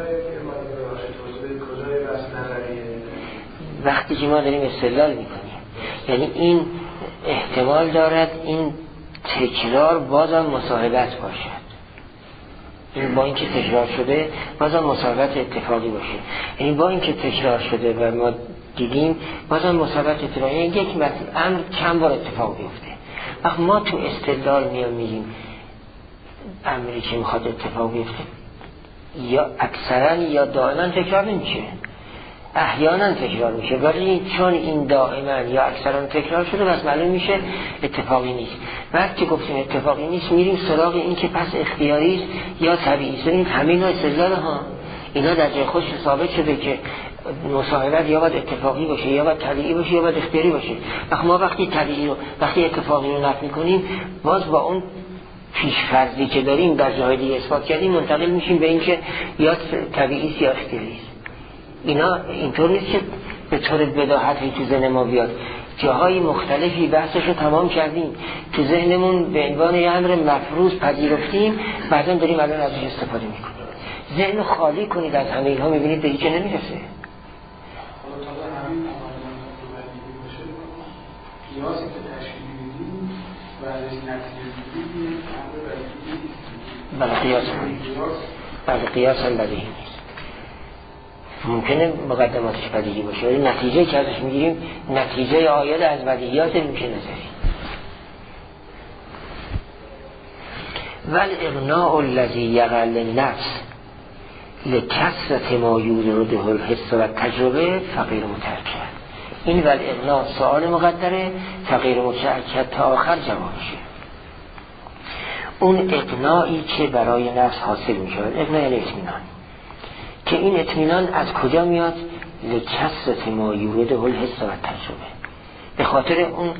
Speaker 1: وقتی که ما داریم استدلال میکنیم، یعنی این احتمال دارد این تکرار بازم مصاحبت باشد، این با اینکه تکرار شده بازم مصاحبت اتفاقی باشه. یعنی با اینکه تکرار شده و ما دیدیم بازم مصاحبت اتفاقی، یعنی یک امر چند بار اتفاق بیفته. وقتی ما تو استدلال میام میگیم امری که میخواد اتفاق بیفته یا اکثرا یا دائما تکرار نمیشه، احیانا تکرار میشه، ولی چون این دائما یا اکثرا تکرار شده بس معلوم میشه اتفاقی نیست. وقتی که گفتیم اتفاقی نیست میریم سراغ این که پس اختیاری است یا طبیعی است. این همین استدلال ها اینا در جای خودش ثابت شده که مصاحبت یا باید اتفاقی باشه یا باید طبیعی باشه یا باید اختیاری باشه. وقتی ما وقتی طبیعی رو وقتی اتفاقی رو نفی میکنیم، باز با اون پیش‌فرضی که داریم در جای دیگه اثبات کردیم منتقل میشیم به این که یا طبیعی است یا اختیاری است. اینا اینطور نیست که به طور بداهتی تو ذهن ما بیاد. جاهای مختلفی بحثش رو تمام کردیم، تو ذهنمون به عنوان یه امر مفروض پذیرفتیم، بعداً داریم الان ازش استفاده میکنیم. ذهن خالی کنید از همه اینها، میبینید به هیچ جا نمیرسه.
Speaker 2: قیاسی که تشکیل میدیم و ازش نتیجه میدیم
Speaker 1: بله قیاس بله قیاس هم بدیهی نیست. ممکنه مقدماتش بدیهی باشه ولی نتیجه که ازش میگیریم نتیجه آید از بدیهیات میشه نظری. والاغناء الذی یقل النفس لکثرة ما یورده الحس و تجربه فقیر متأکد. این والاغناء سؤال مقدره، فقیر متأکد تا آخر جوابشه. اون اغنایی که برای نفس حاصل می شود، اغنا یعنی اطمینان، که این اطمینان از کجا میاد؟ لکثرة ما یورده الحس و تجربه، به خاطر اون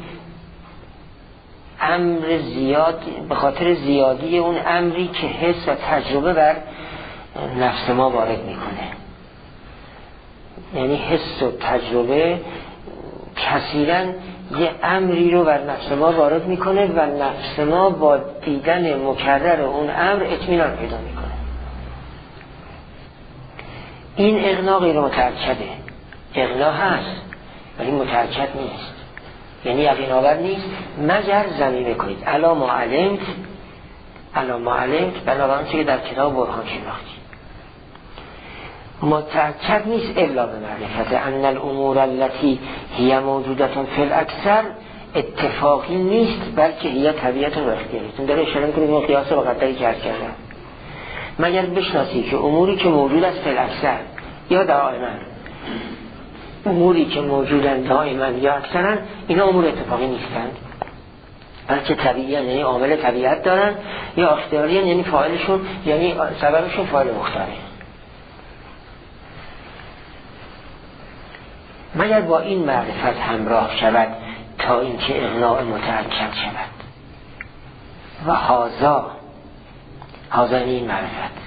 Speaker 1: امر زیاد، به خاطر زیادی اون امری که حس و تجربه بر نفس ما وارد میکنه. یعنی حس و تجربه کثیراً یه امری رو بر نفس ما وارد میکنه و نفس ما با دیدن مکرر اون امر اطمینان پیدا میکنه. این اغنا غیر متأکده. اغنا هست ولی متأکد نیست، یعنی یقین آور نیست مگر ضمیمه کنید الا ما علمت، الا ما علمت بنابراین چه که در کتاب برهان شناختی. متأکد نیست الا به معرفت ان الامور التي هي موجودة فی الاکثر اتفاقی نیست بلکه هي طبیعت و اختیاریتون. داره اشاره میکنید ما قیاس رو قدری که عرض کردم، مگر بشناسی که اموری که موجود است فی الاکثر یا دائما، اموری که موجودن دائما یا اکثرا، اینا امور اتفاقی نیستند بلکه طبیعی، یعنی عامل طبیعت دارن، یا اختیاری، یعنی فاعلشون یعنی سببشون فاعل مختاره. مگر با این معرفت همراه شود تا اینکه اغناء متأکد شود. و هازا هازا یعنی این معرفت،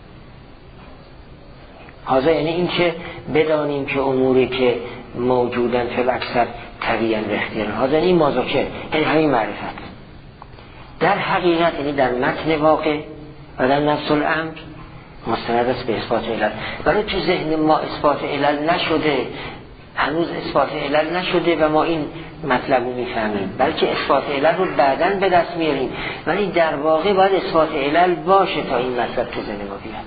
Speaker 1: هازا یعنی این که بدانیم که اموری که موجودن فی الاکثر طبیعاً و اختیارا، هازا یعنی مازوکه، یعنی همین معرفت در حقیقت، یعنی در متن واقع و در نفس الامر مستند است به اثبات علل. ولی تو ذهن ما اثبات علل نشده، هنوز اثبات علل نشده و ما این مطلب رو میفهمیم، بلکه اثبات علل رو بعداً به دست میاریم، ولی در واقع باید اثبات علل باشه تا این مطلب تو ذهن ما بیاد.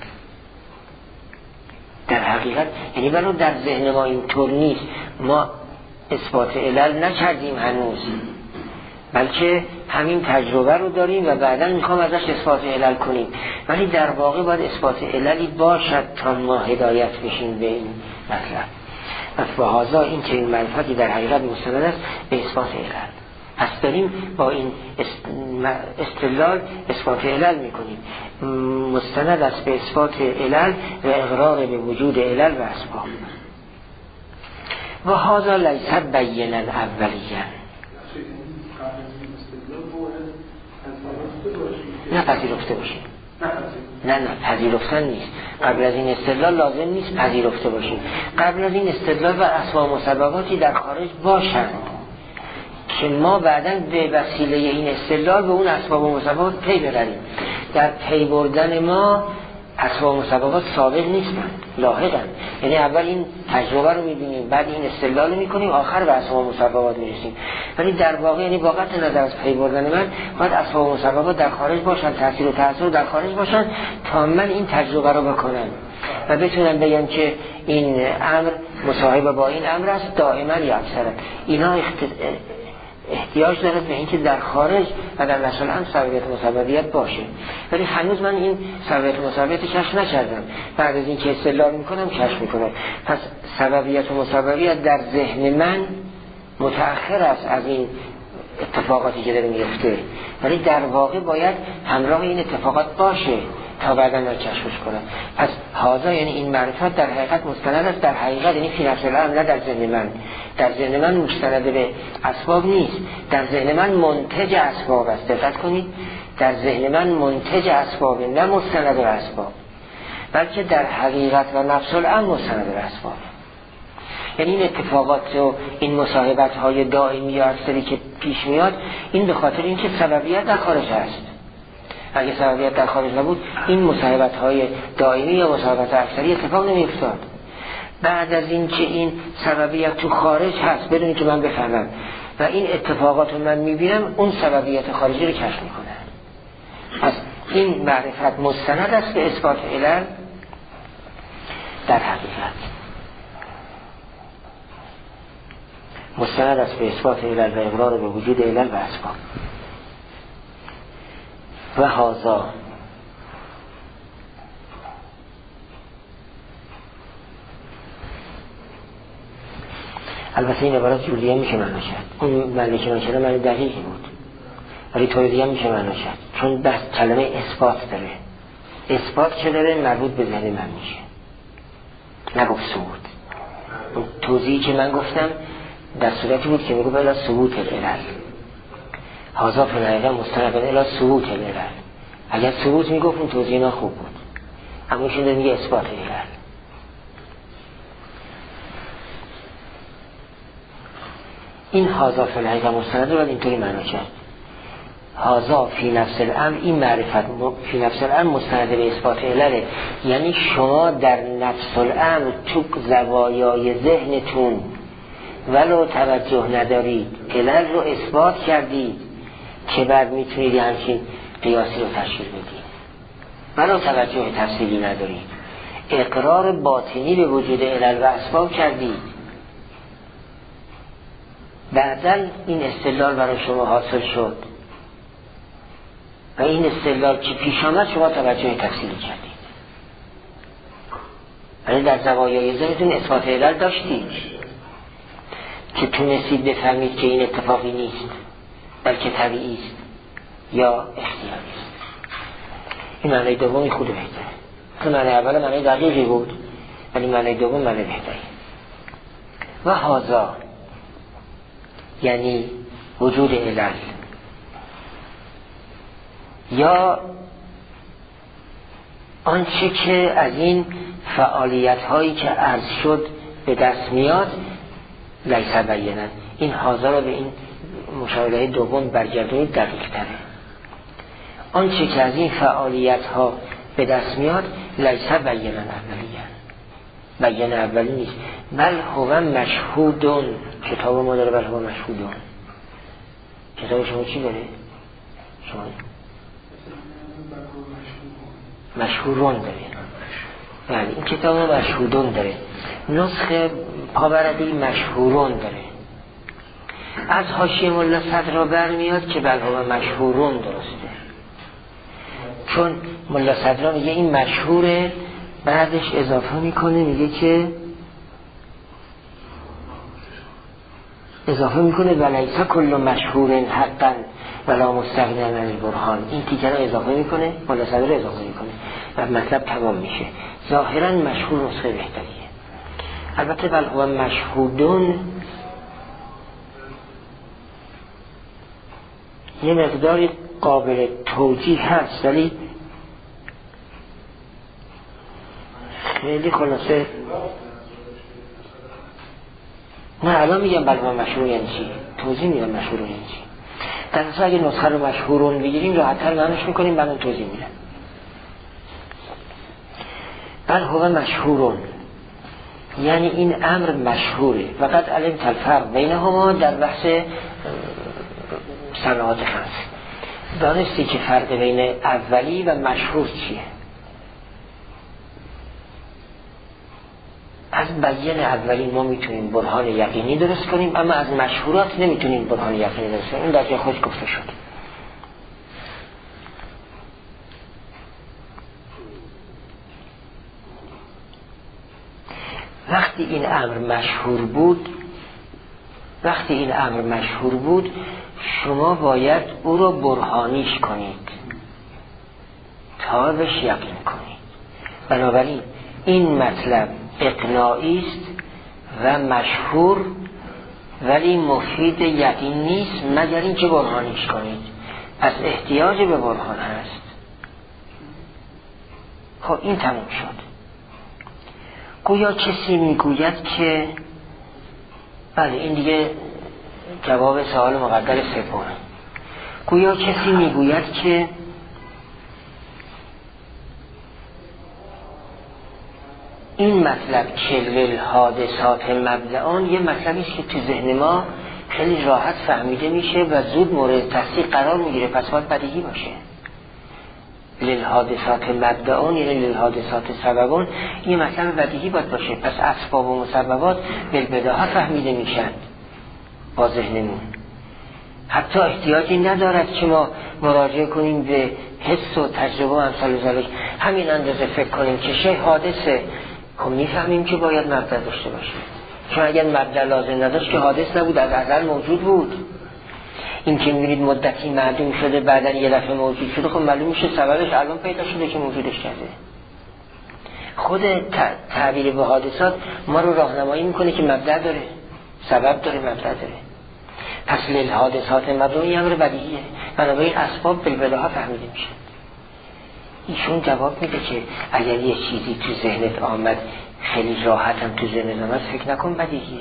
Speaker 1: در حقیقت یعنی ولی در ذهن ما اینطور نیست، ما اثبات علل نکردیم هنوز، بلکه همین تجربه رو داریم و بعداً میخوام ازش اثبات علل کنیم، ولی در واقع باید اثبات عللی باشد تا ما هدایت بشیم به این مطلب. پس لحاظا این که این معرفتی در حقیقت مستند است به اثبات علل. پس داریم با این استدلال اثبات علل میکنیم، مستند است به اثبات علل و اقرار به وجود علل و اسباب. و هذا لیس بینا اولیاً، نه پذیرفته باشیم، نه نه پذیرفتن نیست. قبل از این استدلال لازم نیست پذیرفته باشیم. قبل از این استدلال و اسباب مسبباتی در خارج باشند که ما بعداً به وسیله این استدلال به اون اسباب و مسببات پی ببریم. در پی بردن ما اسباب و مسببات سابق نیستند، لاحقند. یعنی اول این تجربه رو می‌بینیم، بعد این استدلال رو می‌کنیم، آخر به اسباب و مسببات می‌رسیم. ولی در واقع یعنی با قطع نظر از پی بردن من باید اسباب و مسببات در خارج باشن، تاثیر و تأثیر در خارج باشن تا من این تجربه رو بکنم و بتونم بگم که این امر مصاحب با این امر است دائما یا اکثرا. اینا اخت... احتیاج داره به اینکه در خارج و در نسل هم سببیت و مسببیت باشه، ولی هنوز من این سببیت و مسببیت کشف نکردم. بعد از این که استدلال میکنم کشف میکنم. پس سببیت و مسببیت در ذهن من متأخر است از این اتفاقاتی که داره میفته، ولی در واقع باید همراه این اتفاقات باشه تا بعدا من کشفش کنم. پس هذا یعنی این معرفت در حقیقت مستند است، در حقیقت یعنی فی نفس الامر، نه در ذهن من. در ذهن من مستند به اسباب نیست، در ذهن من منتج اسباب است. دقت کنید، در ذهن من منتج اسباب نه مستند به اسباب. بلکه در حقیقت و نفس الامر مستند به اسباب. یعنی این اتفاقات و این مصاحبت های دائمی و اکثری که پیش میاد، این به خاطر اینکه سببیت در خارج هست. اگه سببیت در خارج نبود این مصاحبت های دائمی یا مصاحبت اکثری اتفاق نمی افتاد. بعد از این که این سببیت تو خارج هست بدون که من بفهمم و این اتفاقات رو من میبینم، اون سببیت خارجی رو کشف میکنم. پس این معرفت مستند است به اثبات علل در حقیقت، مستند است به اثبات علل و اقرار به وجود علل و اسباب. و هذا البته این عبارت جولیه میشه معنا کرد، اون معنی من شده معنی دقیقی بود، ولی طور دیگه میشه معنا کرد، چون بس کلمه اثبات داره. اثبات که داره مربوط به ذهن من میشه، نگفت ثبوت. اون توضیحی که من گفتم در صورتی بود که میگو بلا ثبوت العلل، هذا فی الحقیقه مستند الی ثبوت العلل. اگر ثبوت میگفت اون توضیح ما خوب بود، اما ایشون داره میگه اثبات علل. این هذا فی الحقیقه مستند رو اینطوری معنا کرد، هذا فی نفس الامر، این معرفت فی نفس الامر مستند به اثبات علل. یعنی شما در نفس الامر تو زوایای ذهنتون ولو توجه ندارید علل رو اثبات کردید که بعد میتونید همچین قیاسی رو تشکیل بدید، ولو توجه تفصیلی ندارید، اقرار باطنی به وجود علل و اسباب کردید. بعداً این استدلال برای شما حاصل شد و این استدلال که پیش آمد شما توجه تفصیلی کردید، ولی در زوایای ذهنتون اثبات علل داشتید که تونستید بفهمید که این اتفاقی نیست بلکه طبیعی است یا اختیاری است. این معنی دومی خود بهتره. تو معنی اول معنی دقیقی بود، ولی معنی دوم معنی بهتری. و هذا یعنی وجود علل یا آنچه که از این فعالیت هایی که عرض شد به دست میاد لیس بینا. این هذا رو به این مشاهده دوم برگردونید دقیق تره. آنچه که از این فعالیت ها به دست میاد لیس بینا اولیه، بیان اولی نیست، بل هو مشهودون. کتاب ما داره بل هو مشهودون. کتاب شما چی داره؟ شما مشهورون داره. بله این کتاب ما مشهودون داره. نسخه پاوردی مشهورون داره. از حاشیه ملا صدرا برمیاد که بل هو مشهورون درسته، چون ملا صدرا میگه این مشهوره، بعدش اضافه میکنه میگه که اضافه میکنه ولیسا کل مشهور حقا ولا مستغنی عن البرهان. این تیکه رو اضافه میکنه، ملا صدرا رو اضافه میکنه و مطلب تمام میشه. ظاهرا مشهور نسخه بهتریه. البته بل هو مشهودون یه مقداری قابل توجیه هست، ولی خیلی خلاصه نه. الان میگم بل هو مشهور یعنی چی، توضیح میدم مشهور یعنی چی. در اصلا اگه نسخه رو مشهورون بگیریم راحت‌تر معنیش میکنیم، بعد توضیح میدم. بل هو مشهورون یعنی این امر مشهوره. وقت علم الفرق بینهما در بحث صناعات خمس. دانستی که فرق بین اولی و مشهور چیه؟ از بیان اولی ما میتونیم برهان یقینی درست کنیم، اما از مشهورات نمیتونیم برهان یقینی درست کنیم. این در جای خود گفته شد. وقتی این امر مشهور بود وقتی این امر مشهور بود شما باید او را برهانیش کنید تا بهش یقین کنید. بنابراین این مطلب اقناعی است و مشهور، ولی مفید یقین نیست مگر اینکه برهانیش کنید. پس احتیاج به برهان هست. خب این تموم شد. گویا کسی میگوید که بله این دیگه جواب سوال مقدر سوم. گویا کسی میگوید که این مطلب کل حادثات مبدعان یه مطلبی است که تو ذهن ما خیلی راحت فهمیده میشه و زود مورد تصدیق قرار میگیره، پس باید بدیهی باشه. للحادثات مبدعان یعنی للحادثات سببان، این مطلب بدیهی باید باشه، پس اسباب و مسببات بالبداهه فهمیده میشن با ذهنمون. حتی احتیاجی ندارد که ما مراجعه کنیم به حس و تجربه و امثال ذلک، همین اندازه فکر کنیم که شی حادثه، خب میفهمیم که باید مبدأ داشته باشه، چون اگر مبدأ لازم نداشت که حادث نبود، از ازل موجود بود. این که میبینید مدتی معدوم شده بعدن یه دفعه موجود شده، خب معلوم میشه سببش الان پیدا شده که موجودش کرده. خود تعبیر به حادثات ما رو راهنمایی میکنه که مبدأ داره، سبب داره، مبدأ داره. پس للحادثات مبدأ این امر بدیهیه، بنابراین اسباب بالبداهه فهمیده میشه. ایشون جواب میده که اگر یه چیزی تو ذهنت آمد خیلی راحت هم تو ذهنت آمد، فکر نکن بدیهیه،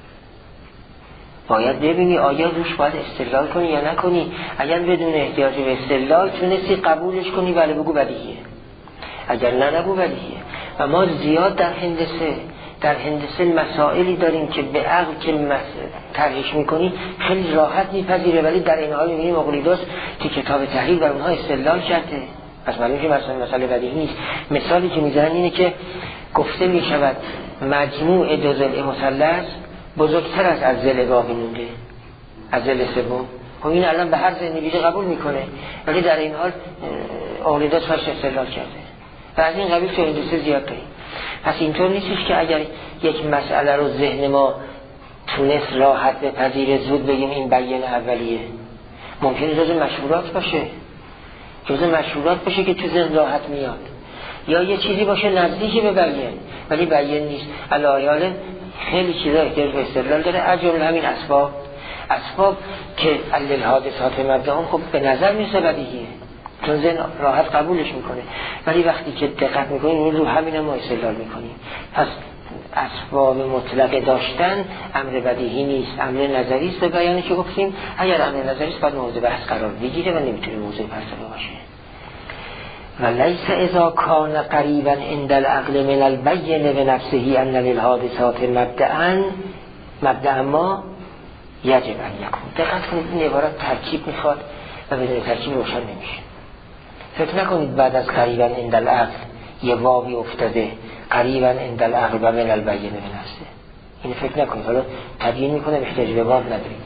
Speaker 1: باید ببینی آیا روش باید استدلال کنی یا نکنی. اگر بدون احتیاج به استدلال تونستی قبولش کنی، بله بگو بدیهیه، اگر نه نگو بدیهیه. و ما زیاد در هندسه در هندسه مسائلی داریم که به عقل که طرحش میکنی خیلی راحت میپذیره، ولی در این حال میبینیم اقلیدس که کتاب تحلیل بر اونها استدلال کرده، پس معلومه که مثلا مسئله بدیهی نیست. مثالی که میزنن اینه که گفته میشود مجموع دو ضلع مثلث بزرگتر از از ضلع باقی مونده، از ضلع سوم. خب این الان به هر ذهنی بیده قبول میکنه، ولی در این حال اقلیدس فرش استدلال کرده و از این قبیل تو هندسه زیاد داریم. پس اینطور نیستش که اگر یک مسئله رو ذهن ما تونست راحت بپذیره زود بگیم این بیان اولیه. ممکنه جز مشهورات باشه، جز مشهورات باشه که تو ذهن راحت میاد، یا یه چیزی باشه نزدیکی به بیان ولی بیان نیست. علایال خیلی چیزا احتیاج به استدلال داره، از جمله همین اسباب اسباب که للحادثات مبدعان خب به نظر میسه بدیهیه، چون ذهن راحت قبولش میکنه، ولی وقتی که دقت میکنیم اون رو همین ما استدلال میکنیم. پس اسباب مطلق داشتن امر بدیهی نیست، امر نظری است. به بیانی که گفتیم اگر امر نظری است باید موضوع بحث قرار بگیره و نمیتونه موضوع فلسفه باشه. و لیس اذا کان قریبا عند العقل من البین بنفسه ان للحادثات مبدعا مبدع ما یجب ان یکون. دقت کنید این عبارت ترکیب میخواد و بدون ترکیب روشن نمیشه. فکر نکنید بعد از قریبا عند العقل یه واوی افتاده قریبا عند العقل و من البین بنفسه، این فکر نکنید. حالا تبیین میکنه احتیاج به واو نداریم.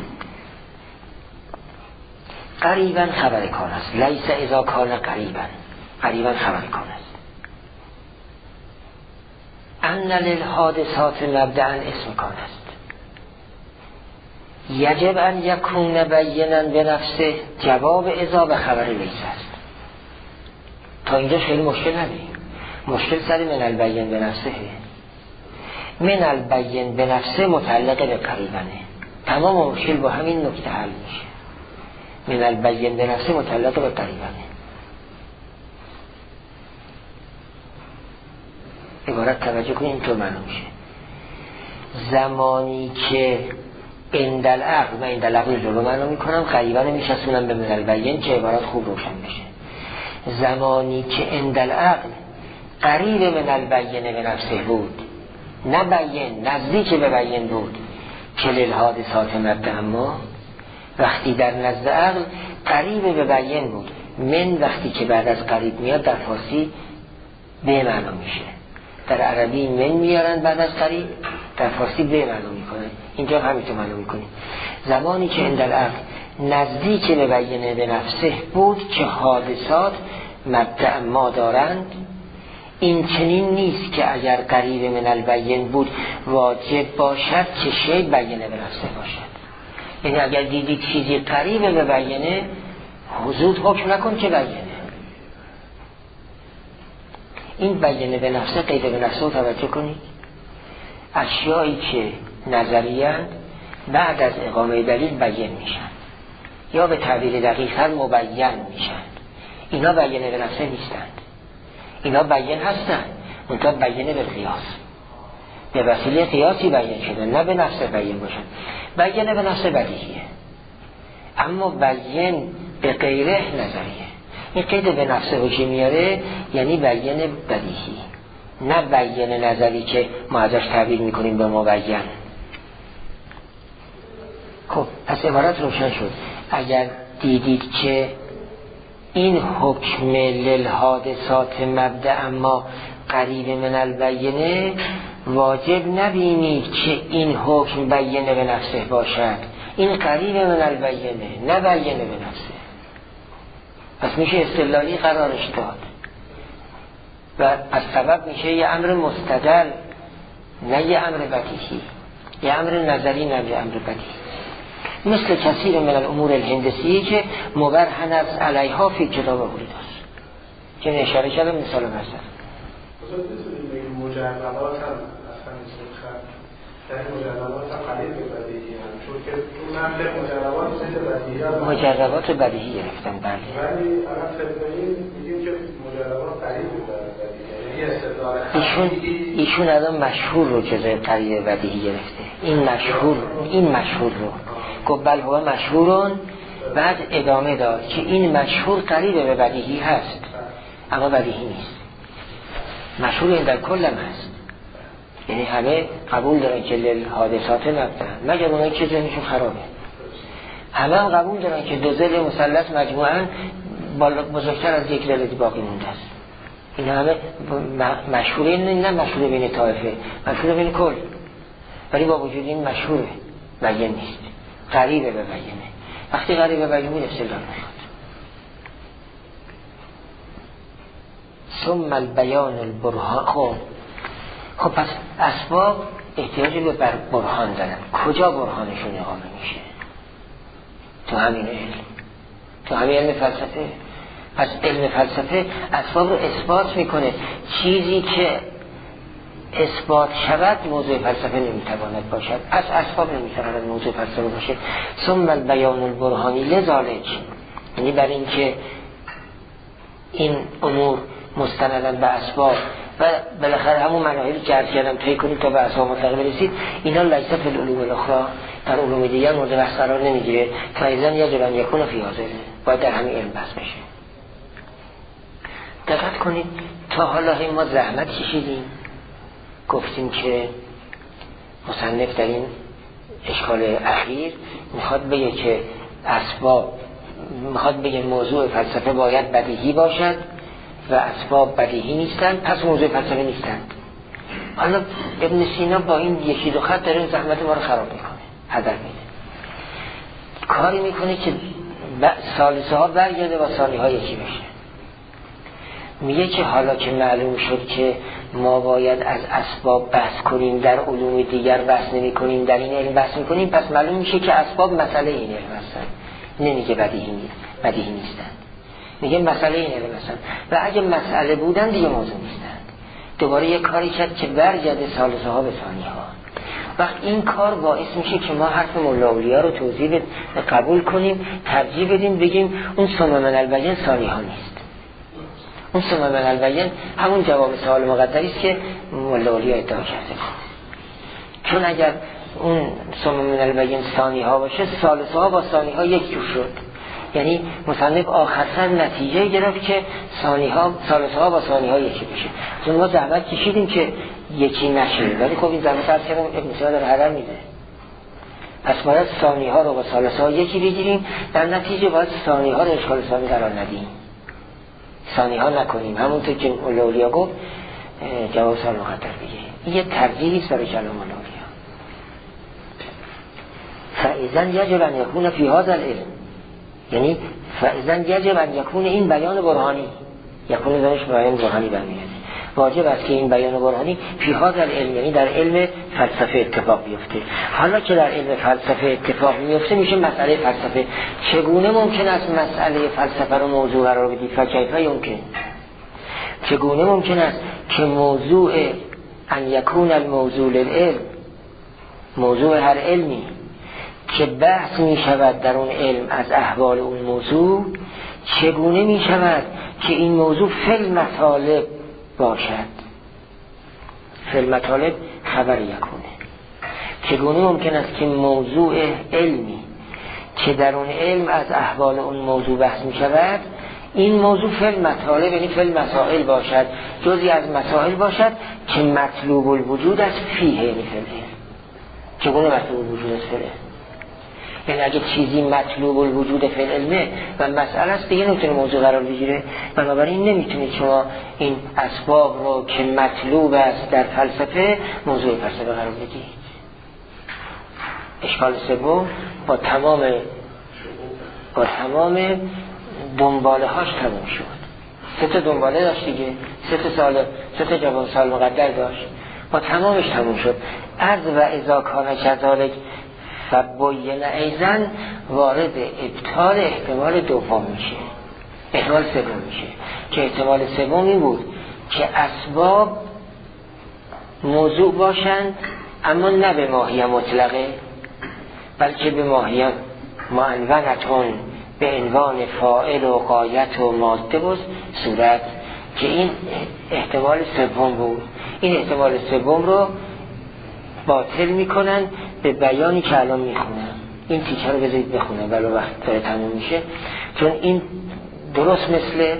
Speaker 1: قریبا خبر کان است، لیس اذا کان قریبا، قریبا خبر کان است. ان للحادثات مبدعا اسم کان است. یجب ان یکون بینا بنفسه، جواب اذا به خبر لیس است. تا اینجا خیلی مشکل نداریم. مشکل سر من البین بنفسه. من البین بنفسه متعلق به قریبنه، تمام مشکل با همین نکته حل میشه. من البین بنفسه متعلق به قریبنه. عبارت توجه کنید اینطور معلوم میشه. زمانی که عند العقل، من عند العقل جلو معلوم میکنم، قریبنه میشستونم به من البین که عبارت خوب روشن بشه. زمانی که عند العقل قریب من البین به نفسه بود، نه بیین، نزدیک به بیین بود، که للحادثات مبدع ما، وقتی در نزد عقل قریب به بیین بود. من وقتی که بعد از قریب میاد در فارسی به معنا میشه، در عربی من میارن بعد از قریب، در فارسی به معنا میکنه. اینجا همینطور معنا میکنیم. زمانی که عند العقل نزدیک به بیین به نفسه بود که حادثات مبدع ما دارند، این چنین نیست که اگر قریب من البین بود واجب باشد که شی بیینه به نفسه باشد. یعنی اگر دیدید چیزی قریب به بیینه، حضور حکم نکن که بیینه. این بیینه به نفسه، قید به نفسه رو توجه کنید. اشیایی که نظریه‌اند بعد از اقامه دلیل بیان میشن، یا به تعبیر دقیق‌تر مبین میشن. اینا بیانه به نفسه نیستند، اینا بیان هستند، منتها بیانه به قیاس. به وسیله قیاسی بیان شده، نه به نفس بیان باشن. بیان به نفس بدیهیه، اما بیان به غیره نظریه. این قید به نفس رو میاره یعنی بیان بدیهی، نه بیان نظری که ما ازش تعبیر میکنیم به مبین. خب پس عبارت روشن شد. اگر دیدید که این حکم للحادثات مبدأ اما قریب من البینه، واجب نبینید که این حکم بیانه به نفسه باشد، این قریب من البینه نه بیانه به نفسه. پس میشه اصطلاحی قرارش داد و از سبب میشه یه امر مستدل نه یه امر بدیهی، یه امر نظری نه یه امر بدیهی. مثل کثیر من الامور الهندسی که مبرهن از علیها فی کتاب اوریداست که نشاره شده مثال مثلا
Speaker 2: بزرگ بتونیم بگیم مجربات هم اصلا مثل خط در مجربات هم قلیل به بدیهی هم، چون که تو نقل مجربات مثل بدیهی هم
Speaker 1: مجربات بدیهی گرفتن. بله
Speaker 2: ولی الان طبقی میگیم که مجربات قلیل به بدیهی، یعنی استدلال
Speaker 1: ایشون ایشون الان مشهور رو جزء قریب بدیهی گرفته. این مشهور این مشهور رو گفت بل هو مشهورون، بعد ادامه داد که این مشهور قریب به بدیهی هست اما بدیهی نیست. مشهور این در کلم هست، یعنی همه قبول دارن که للحادثات نبدن مگر اونایی که ذهنشون خرابه. همه هم قبول دارن که دو ضلع مثلث مجموعاً بزرگتر از یک ضلع باقی مونده است. این همه مشهوره، این نه مشهوره بین طایفه، مشهوره بین کل، ولی با وجود این مشهوره بیان نیست، قریبه به بیانه. وقتی قریبه به بیانه اصطلاح میخواد. ثم البیان البرهان. خب خب پس اسباب احتیاج به بر برهان دارن. کجا برهانشون اقامه میشه؟ تو همین علم، تو همین علم فلسفه. پس علم فلسفه اسباب رو اثبات میکنه. چیزی که اثبات شود موضوع فلسفه نمیتواند باشد، از اسباب نمیتواند موضوع فلسفه باشه. ثم البیان البرهانی لذالک، یعنی برای اینکه این امور مستندن به اسباب و بالاخره همون مناهی که عرض کردم طی کنید تا به اسباب مطلقه برسید، اینا لیس فی العلوم الاخرى، در علوم دیگر مورد بحث قرار نمیگیره. فایزن یجب ان یکون فی حاضر، باید در همین علم بحث بشه. دقت کنید تا حالا ما زحمت کشیدیم، گفتیم که مصنف در این اشکال اخیر میخواد بگه که اسباب، میخواد بگه موضوع فلسفه باید بدیهی باشد و اسباب بدیهی نیستند، پس موضوع فلسفه نیستند. حالا ابن سینا با این یکی دو خط داره زحمت ما رو خراب میکنه، هدر میده، کاری میکنه که ثالثه ها برگرده با ثانی ها یکی بشه. میگه که حالا که معلوم شد که ما باید از اسباب بحث کنیم، در علوم دیگر بحث نمی کنیم، در این علم بحث می کنیم، پس معلوم میشه که اسباب مسئله این علم هستن. نمیگه بدیهی نیست، بدیهی نیستن، میگه مسئله این علم هستن و اگه مسئله بودن دیگه موضوع نیستن. دوباره یک کاری کرد که برگرده ثالثه ها به ثانی ها. وقت این کار باعث میشه که ما حرف مولا اولیا رو توضیح قبول کنیم، ترجیح بدیم، بگیم اون ثم من البین ثانی ها نیست. اون ثم من البین همون جواب سوال مقدری است که مولا اولیا ادعا کرده. چون اگر اون ثم من البین ثانی ها باشه، ثالثه ها با ثانی ها یک جور شد. یعنی مصنف آخرسر نتیجه گرفت که ثانی ها ثالثه ها با ثانی ها یکی بشه. چون ما زحمت کشیدیم که یکی نشه، ولی خب این زحمت از کردم ابن سینا داره هدر میده. پس باید ثانی ها رو با ثالثه ها یکی بگیریم، در نتیجه باید ثانی ها رو اشکال ثانی قرار ندیم، ثانی ها نکنیم، همونطور که اولیا گفت جواب سوال مقدر بگیریم. این یه ترجیحی است برای کلام اولیا. فاذا یجب ان یکون فی هذا العلم، یعنی فاذا یجب ان یکون این بیان برهانی، یکون دانش بیان برهانی برمیاد، واجب است که این بیان برهانی فی هذا العلم، یعنی در علم فلسفه اتفاق بیفته. حالا که در علم فلسفه اتفاق میفته میشه مسئله فلسفه. چگونه ممکن است مسئله فلسفه رو موضوع قرار بدید؟ فکیف یمکن، چگونه ممکن است که موضوع ان یکون الموضوع للعلم، موضوع هر علمی که بحث می شود در اون علم از احوال اون موضوع، چگونه می شود که این موضوع فی المطالب باشد؟ فی المطالب خبر یکونه. چگونه ممکن است که موضوع علمی که در اون علم از احوال اون موضوع بحث می شود، این موضوع فعل مطالب یعنی فعل مسائل باشد، جزئی از مسائل باشد که مطلوب الوجود است فیه، یعنی فعله. چگونه مطلوب الوجود است فعله؟ یعنی اگه چیزی مطلوب الوجود فعل علمه و مسئله است دیگه نمیتونه موضوع قرار بگیره. بنابراین نمیتونید شما این اسباب رو که مطلوب است در فلسفه موضوع فلسفه قرار بدید. اشکال سوم با تمام با تمام دنباله هاش تموم شد. سه تا دنباله داشت دیگه، سه تا سال سه تا جوان سال مقدر داشت، با تمامش تموم شد. از و اذا کان کذالک فبین ایزن وارد ابطال احتمال دوم میشه، احتمال سوم میشه که احتمال سوم این بود که اسباب موضوع باشند اما نه به ماهیه مطلقه بلکه به ماهیه معنونتون به عنوان فاعل و غایت و ماده و صورت، که این احتمال سوم بود. این احتمال سوم رو باطل میکنن به بیانی که الان میخونن. این تیکه رو بذارید بخونن ولی وقت داره تموم میشه، چون این درست مثل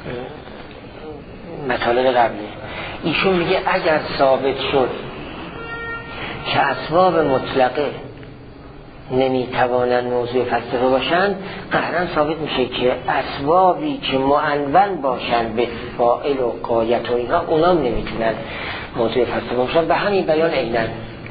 Speaker 1: مطالب قبله. ایشون میگه اگر ثابت شد که اسباب مطلقه نمیتوانند موضوع فلسفه باشند، قطعاً ثابت میشه که اسبابی که معنون باشند به فاعل و غایت و اینها اونا نمیتونن موضوع فلسفه باشند. به همین بیان عیناً،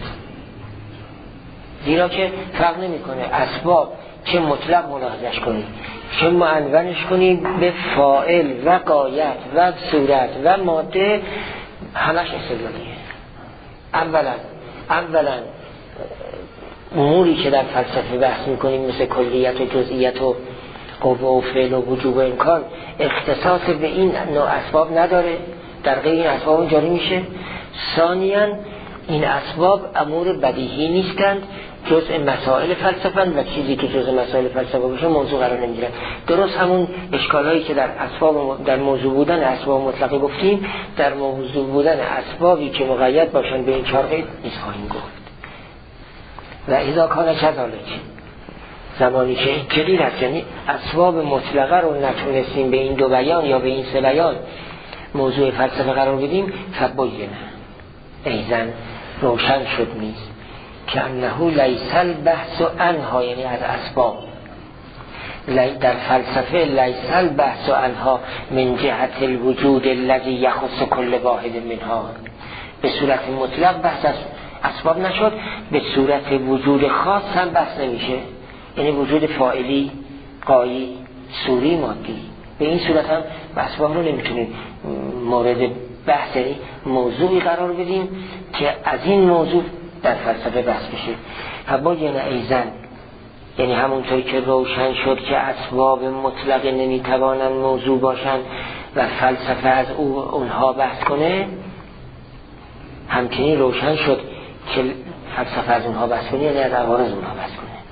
Speaker 1: زیرا که فرق نمیکنه اسباب چه مطلق ملاحظش کنی چه معنونش کنی به فاعل و غایت و صورت و ماده، همش استدلالیه. اولا اولا اموری که در فلسفه بحث میکنیم مثل کلیت و جزئیت و قوه و فعل و وجوب و امکان اختصاص به این نوع اسباب نداره، در غیر این اسباب جاری میشه. ثانیاً این اسباب امور بدیهی نیستند، جزء مسائل فلسفه و چیزی که جزء مسائل فلسفه باشه موضوع قرار نمیگیره. درست همون اشکالایی که در اسباب در موضوع بودن اسباب مطلقه گفتیم، در موضوع بودن اسبابی که مقید باشن به این چهار قید نیز خواهیم گفت. و اذا کان کذالک، زمانی که این کلید هست، یعنی اسباب مطلقه رو نتونستیم به این دو بیان یا به این سه بیان موضوع فلسفه قرار بدیم، فبین ایزن روشن شد نیست که انه لیس البحث عنها، یعنی از اسباب در فلسفه لیس البحث عنها من جهت الوجود الذي يخص كل واحد منها، به صورت مطلق بحث از اسباب نشد، به صورت وجود خاص هم بحث نمیشه، یعنی وجود فاعلی، غایی، صوری، مادی. به این صورت هم اسباب رو نمیتونیم مورد بحث یعنی موضوعی قرار بدیم که از این موضوع در فلسفه بحث بشه. فبین ایزن، یعنی همونطوری که روشن شد که اسباب مطلق نمیتوانند موضوع باشند و فلسفه از او اونها بحث کنه، همچنین روشن شد که فلسفه از اونها بحث کنه یعنی از عوارض اونها بحث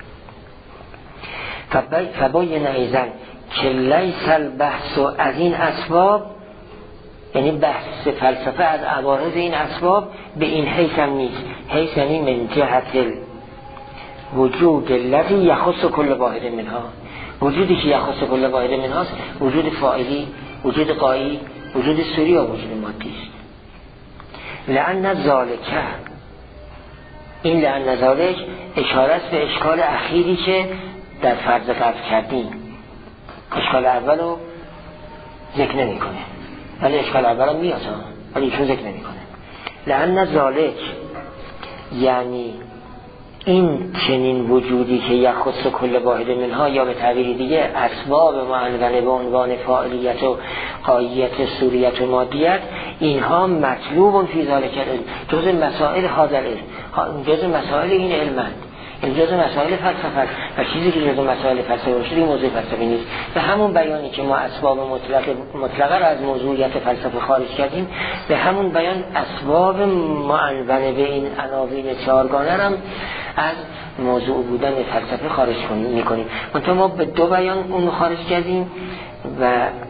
Speaker 1: کنه. فبین ایزن که لیس البحث از این اسباب، یعنی بحث فلسفه از عوارض این اسباب به این حیث هم نیست. حیث یعنی من جهت وجود الذی یخص کل واحد منها، وجودی که یخص کل واحد منهاست وجود فاعلی، وجود غایی، وجود صوری و وجود مادی است. لأن ذالک، این لأن ذالک اشاره است به اشکال اخیری که در فرض قبل کردیم. اشکال اول رو ذکر نمی کنه ولی اشکال اول هم میاد ولی ایشون ذکر نمی کنه. لأن ذالک یعنی این چنین وجودی که یخص کل واحد منها، یا به تعبیر دیگه اسباب معنونه به عنوان فاعلیت و غایت، صوریت و مادیت، اینها مطلوب فی ذالک العلم، جزء مسائل هذا العلم، جزء مسائل این علمند، این جزء مسائل فلسفه و چیزی که جزء مسائل فلسفه باشه این موضوع فلسفی نیست. به همون بیانی که ما اسباب مطلق مطلقه را از موضوعیت فلسفه خارج کردیم، به همون بیان اسباب معنونه به این عناوین چهارگانه هم از موضوع بودن فلسفه خارج میکنیم. منتها ما به دو بیان اون خارج کردیم و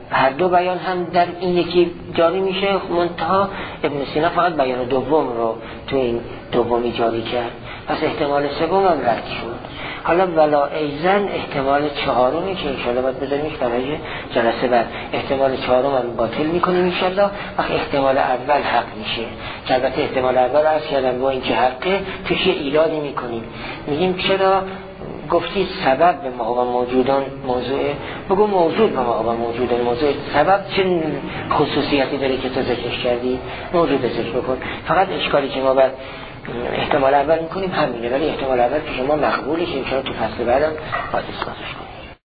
Speaker 1: هر دو بیان هم در این یکی جاری میشه، منتها ابن سینا فقط بیان دوم رو تو این دومی جاری کرد، پس احتمال سوم هم رد شد. حالا ولا ایزن احتمال چهارمی که انشاءالله باید بذاریمش برای جلسه بعد، احتمال چهارم هم باطل میکنیم انشاءالله، وقت احتمال اول حق میشه که البته احتمال اول عرض کردم با اینکه حقه توش یه ایرادی میکنیم، میگیم چرا گفتی سبب به ما و موجودان موضوعه، بگو موجود به ما و موجودان موضوع، سبب چه خصوصیتی داره که تو ذکرش کردی؟ موجود ذکر بکن. فقط اشکالی که ما بعد احتمال اول میکنیم همینه، ولی احتمال اول که شما مقبولش انشاءالله تو فصل بعدم باید اسکازش کنیم.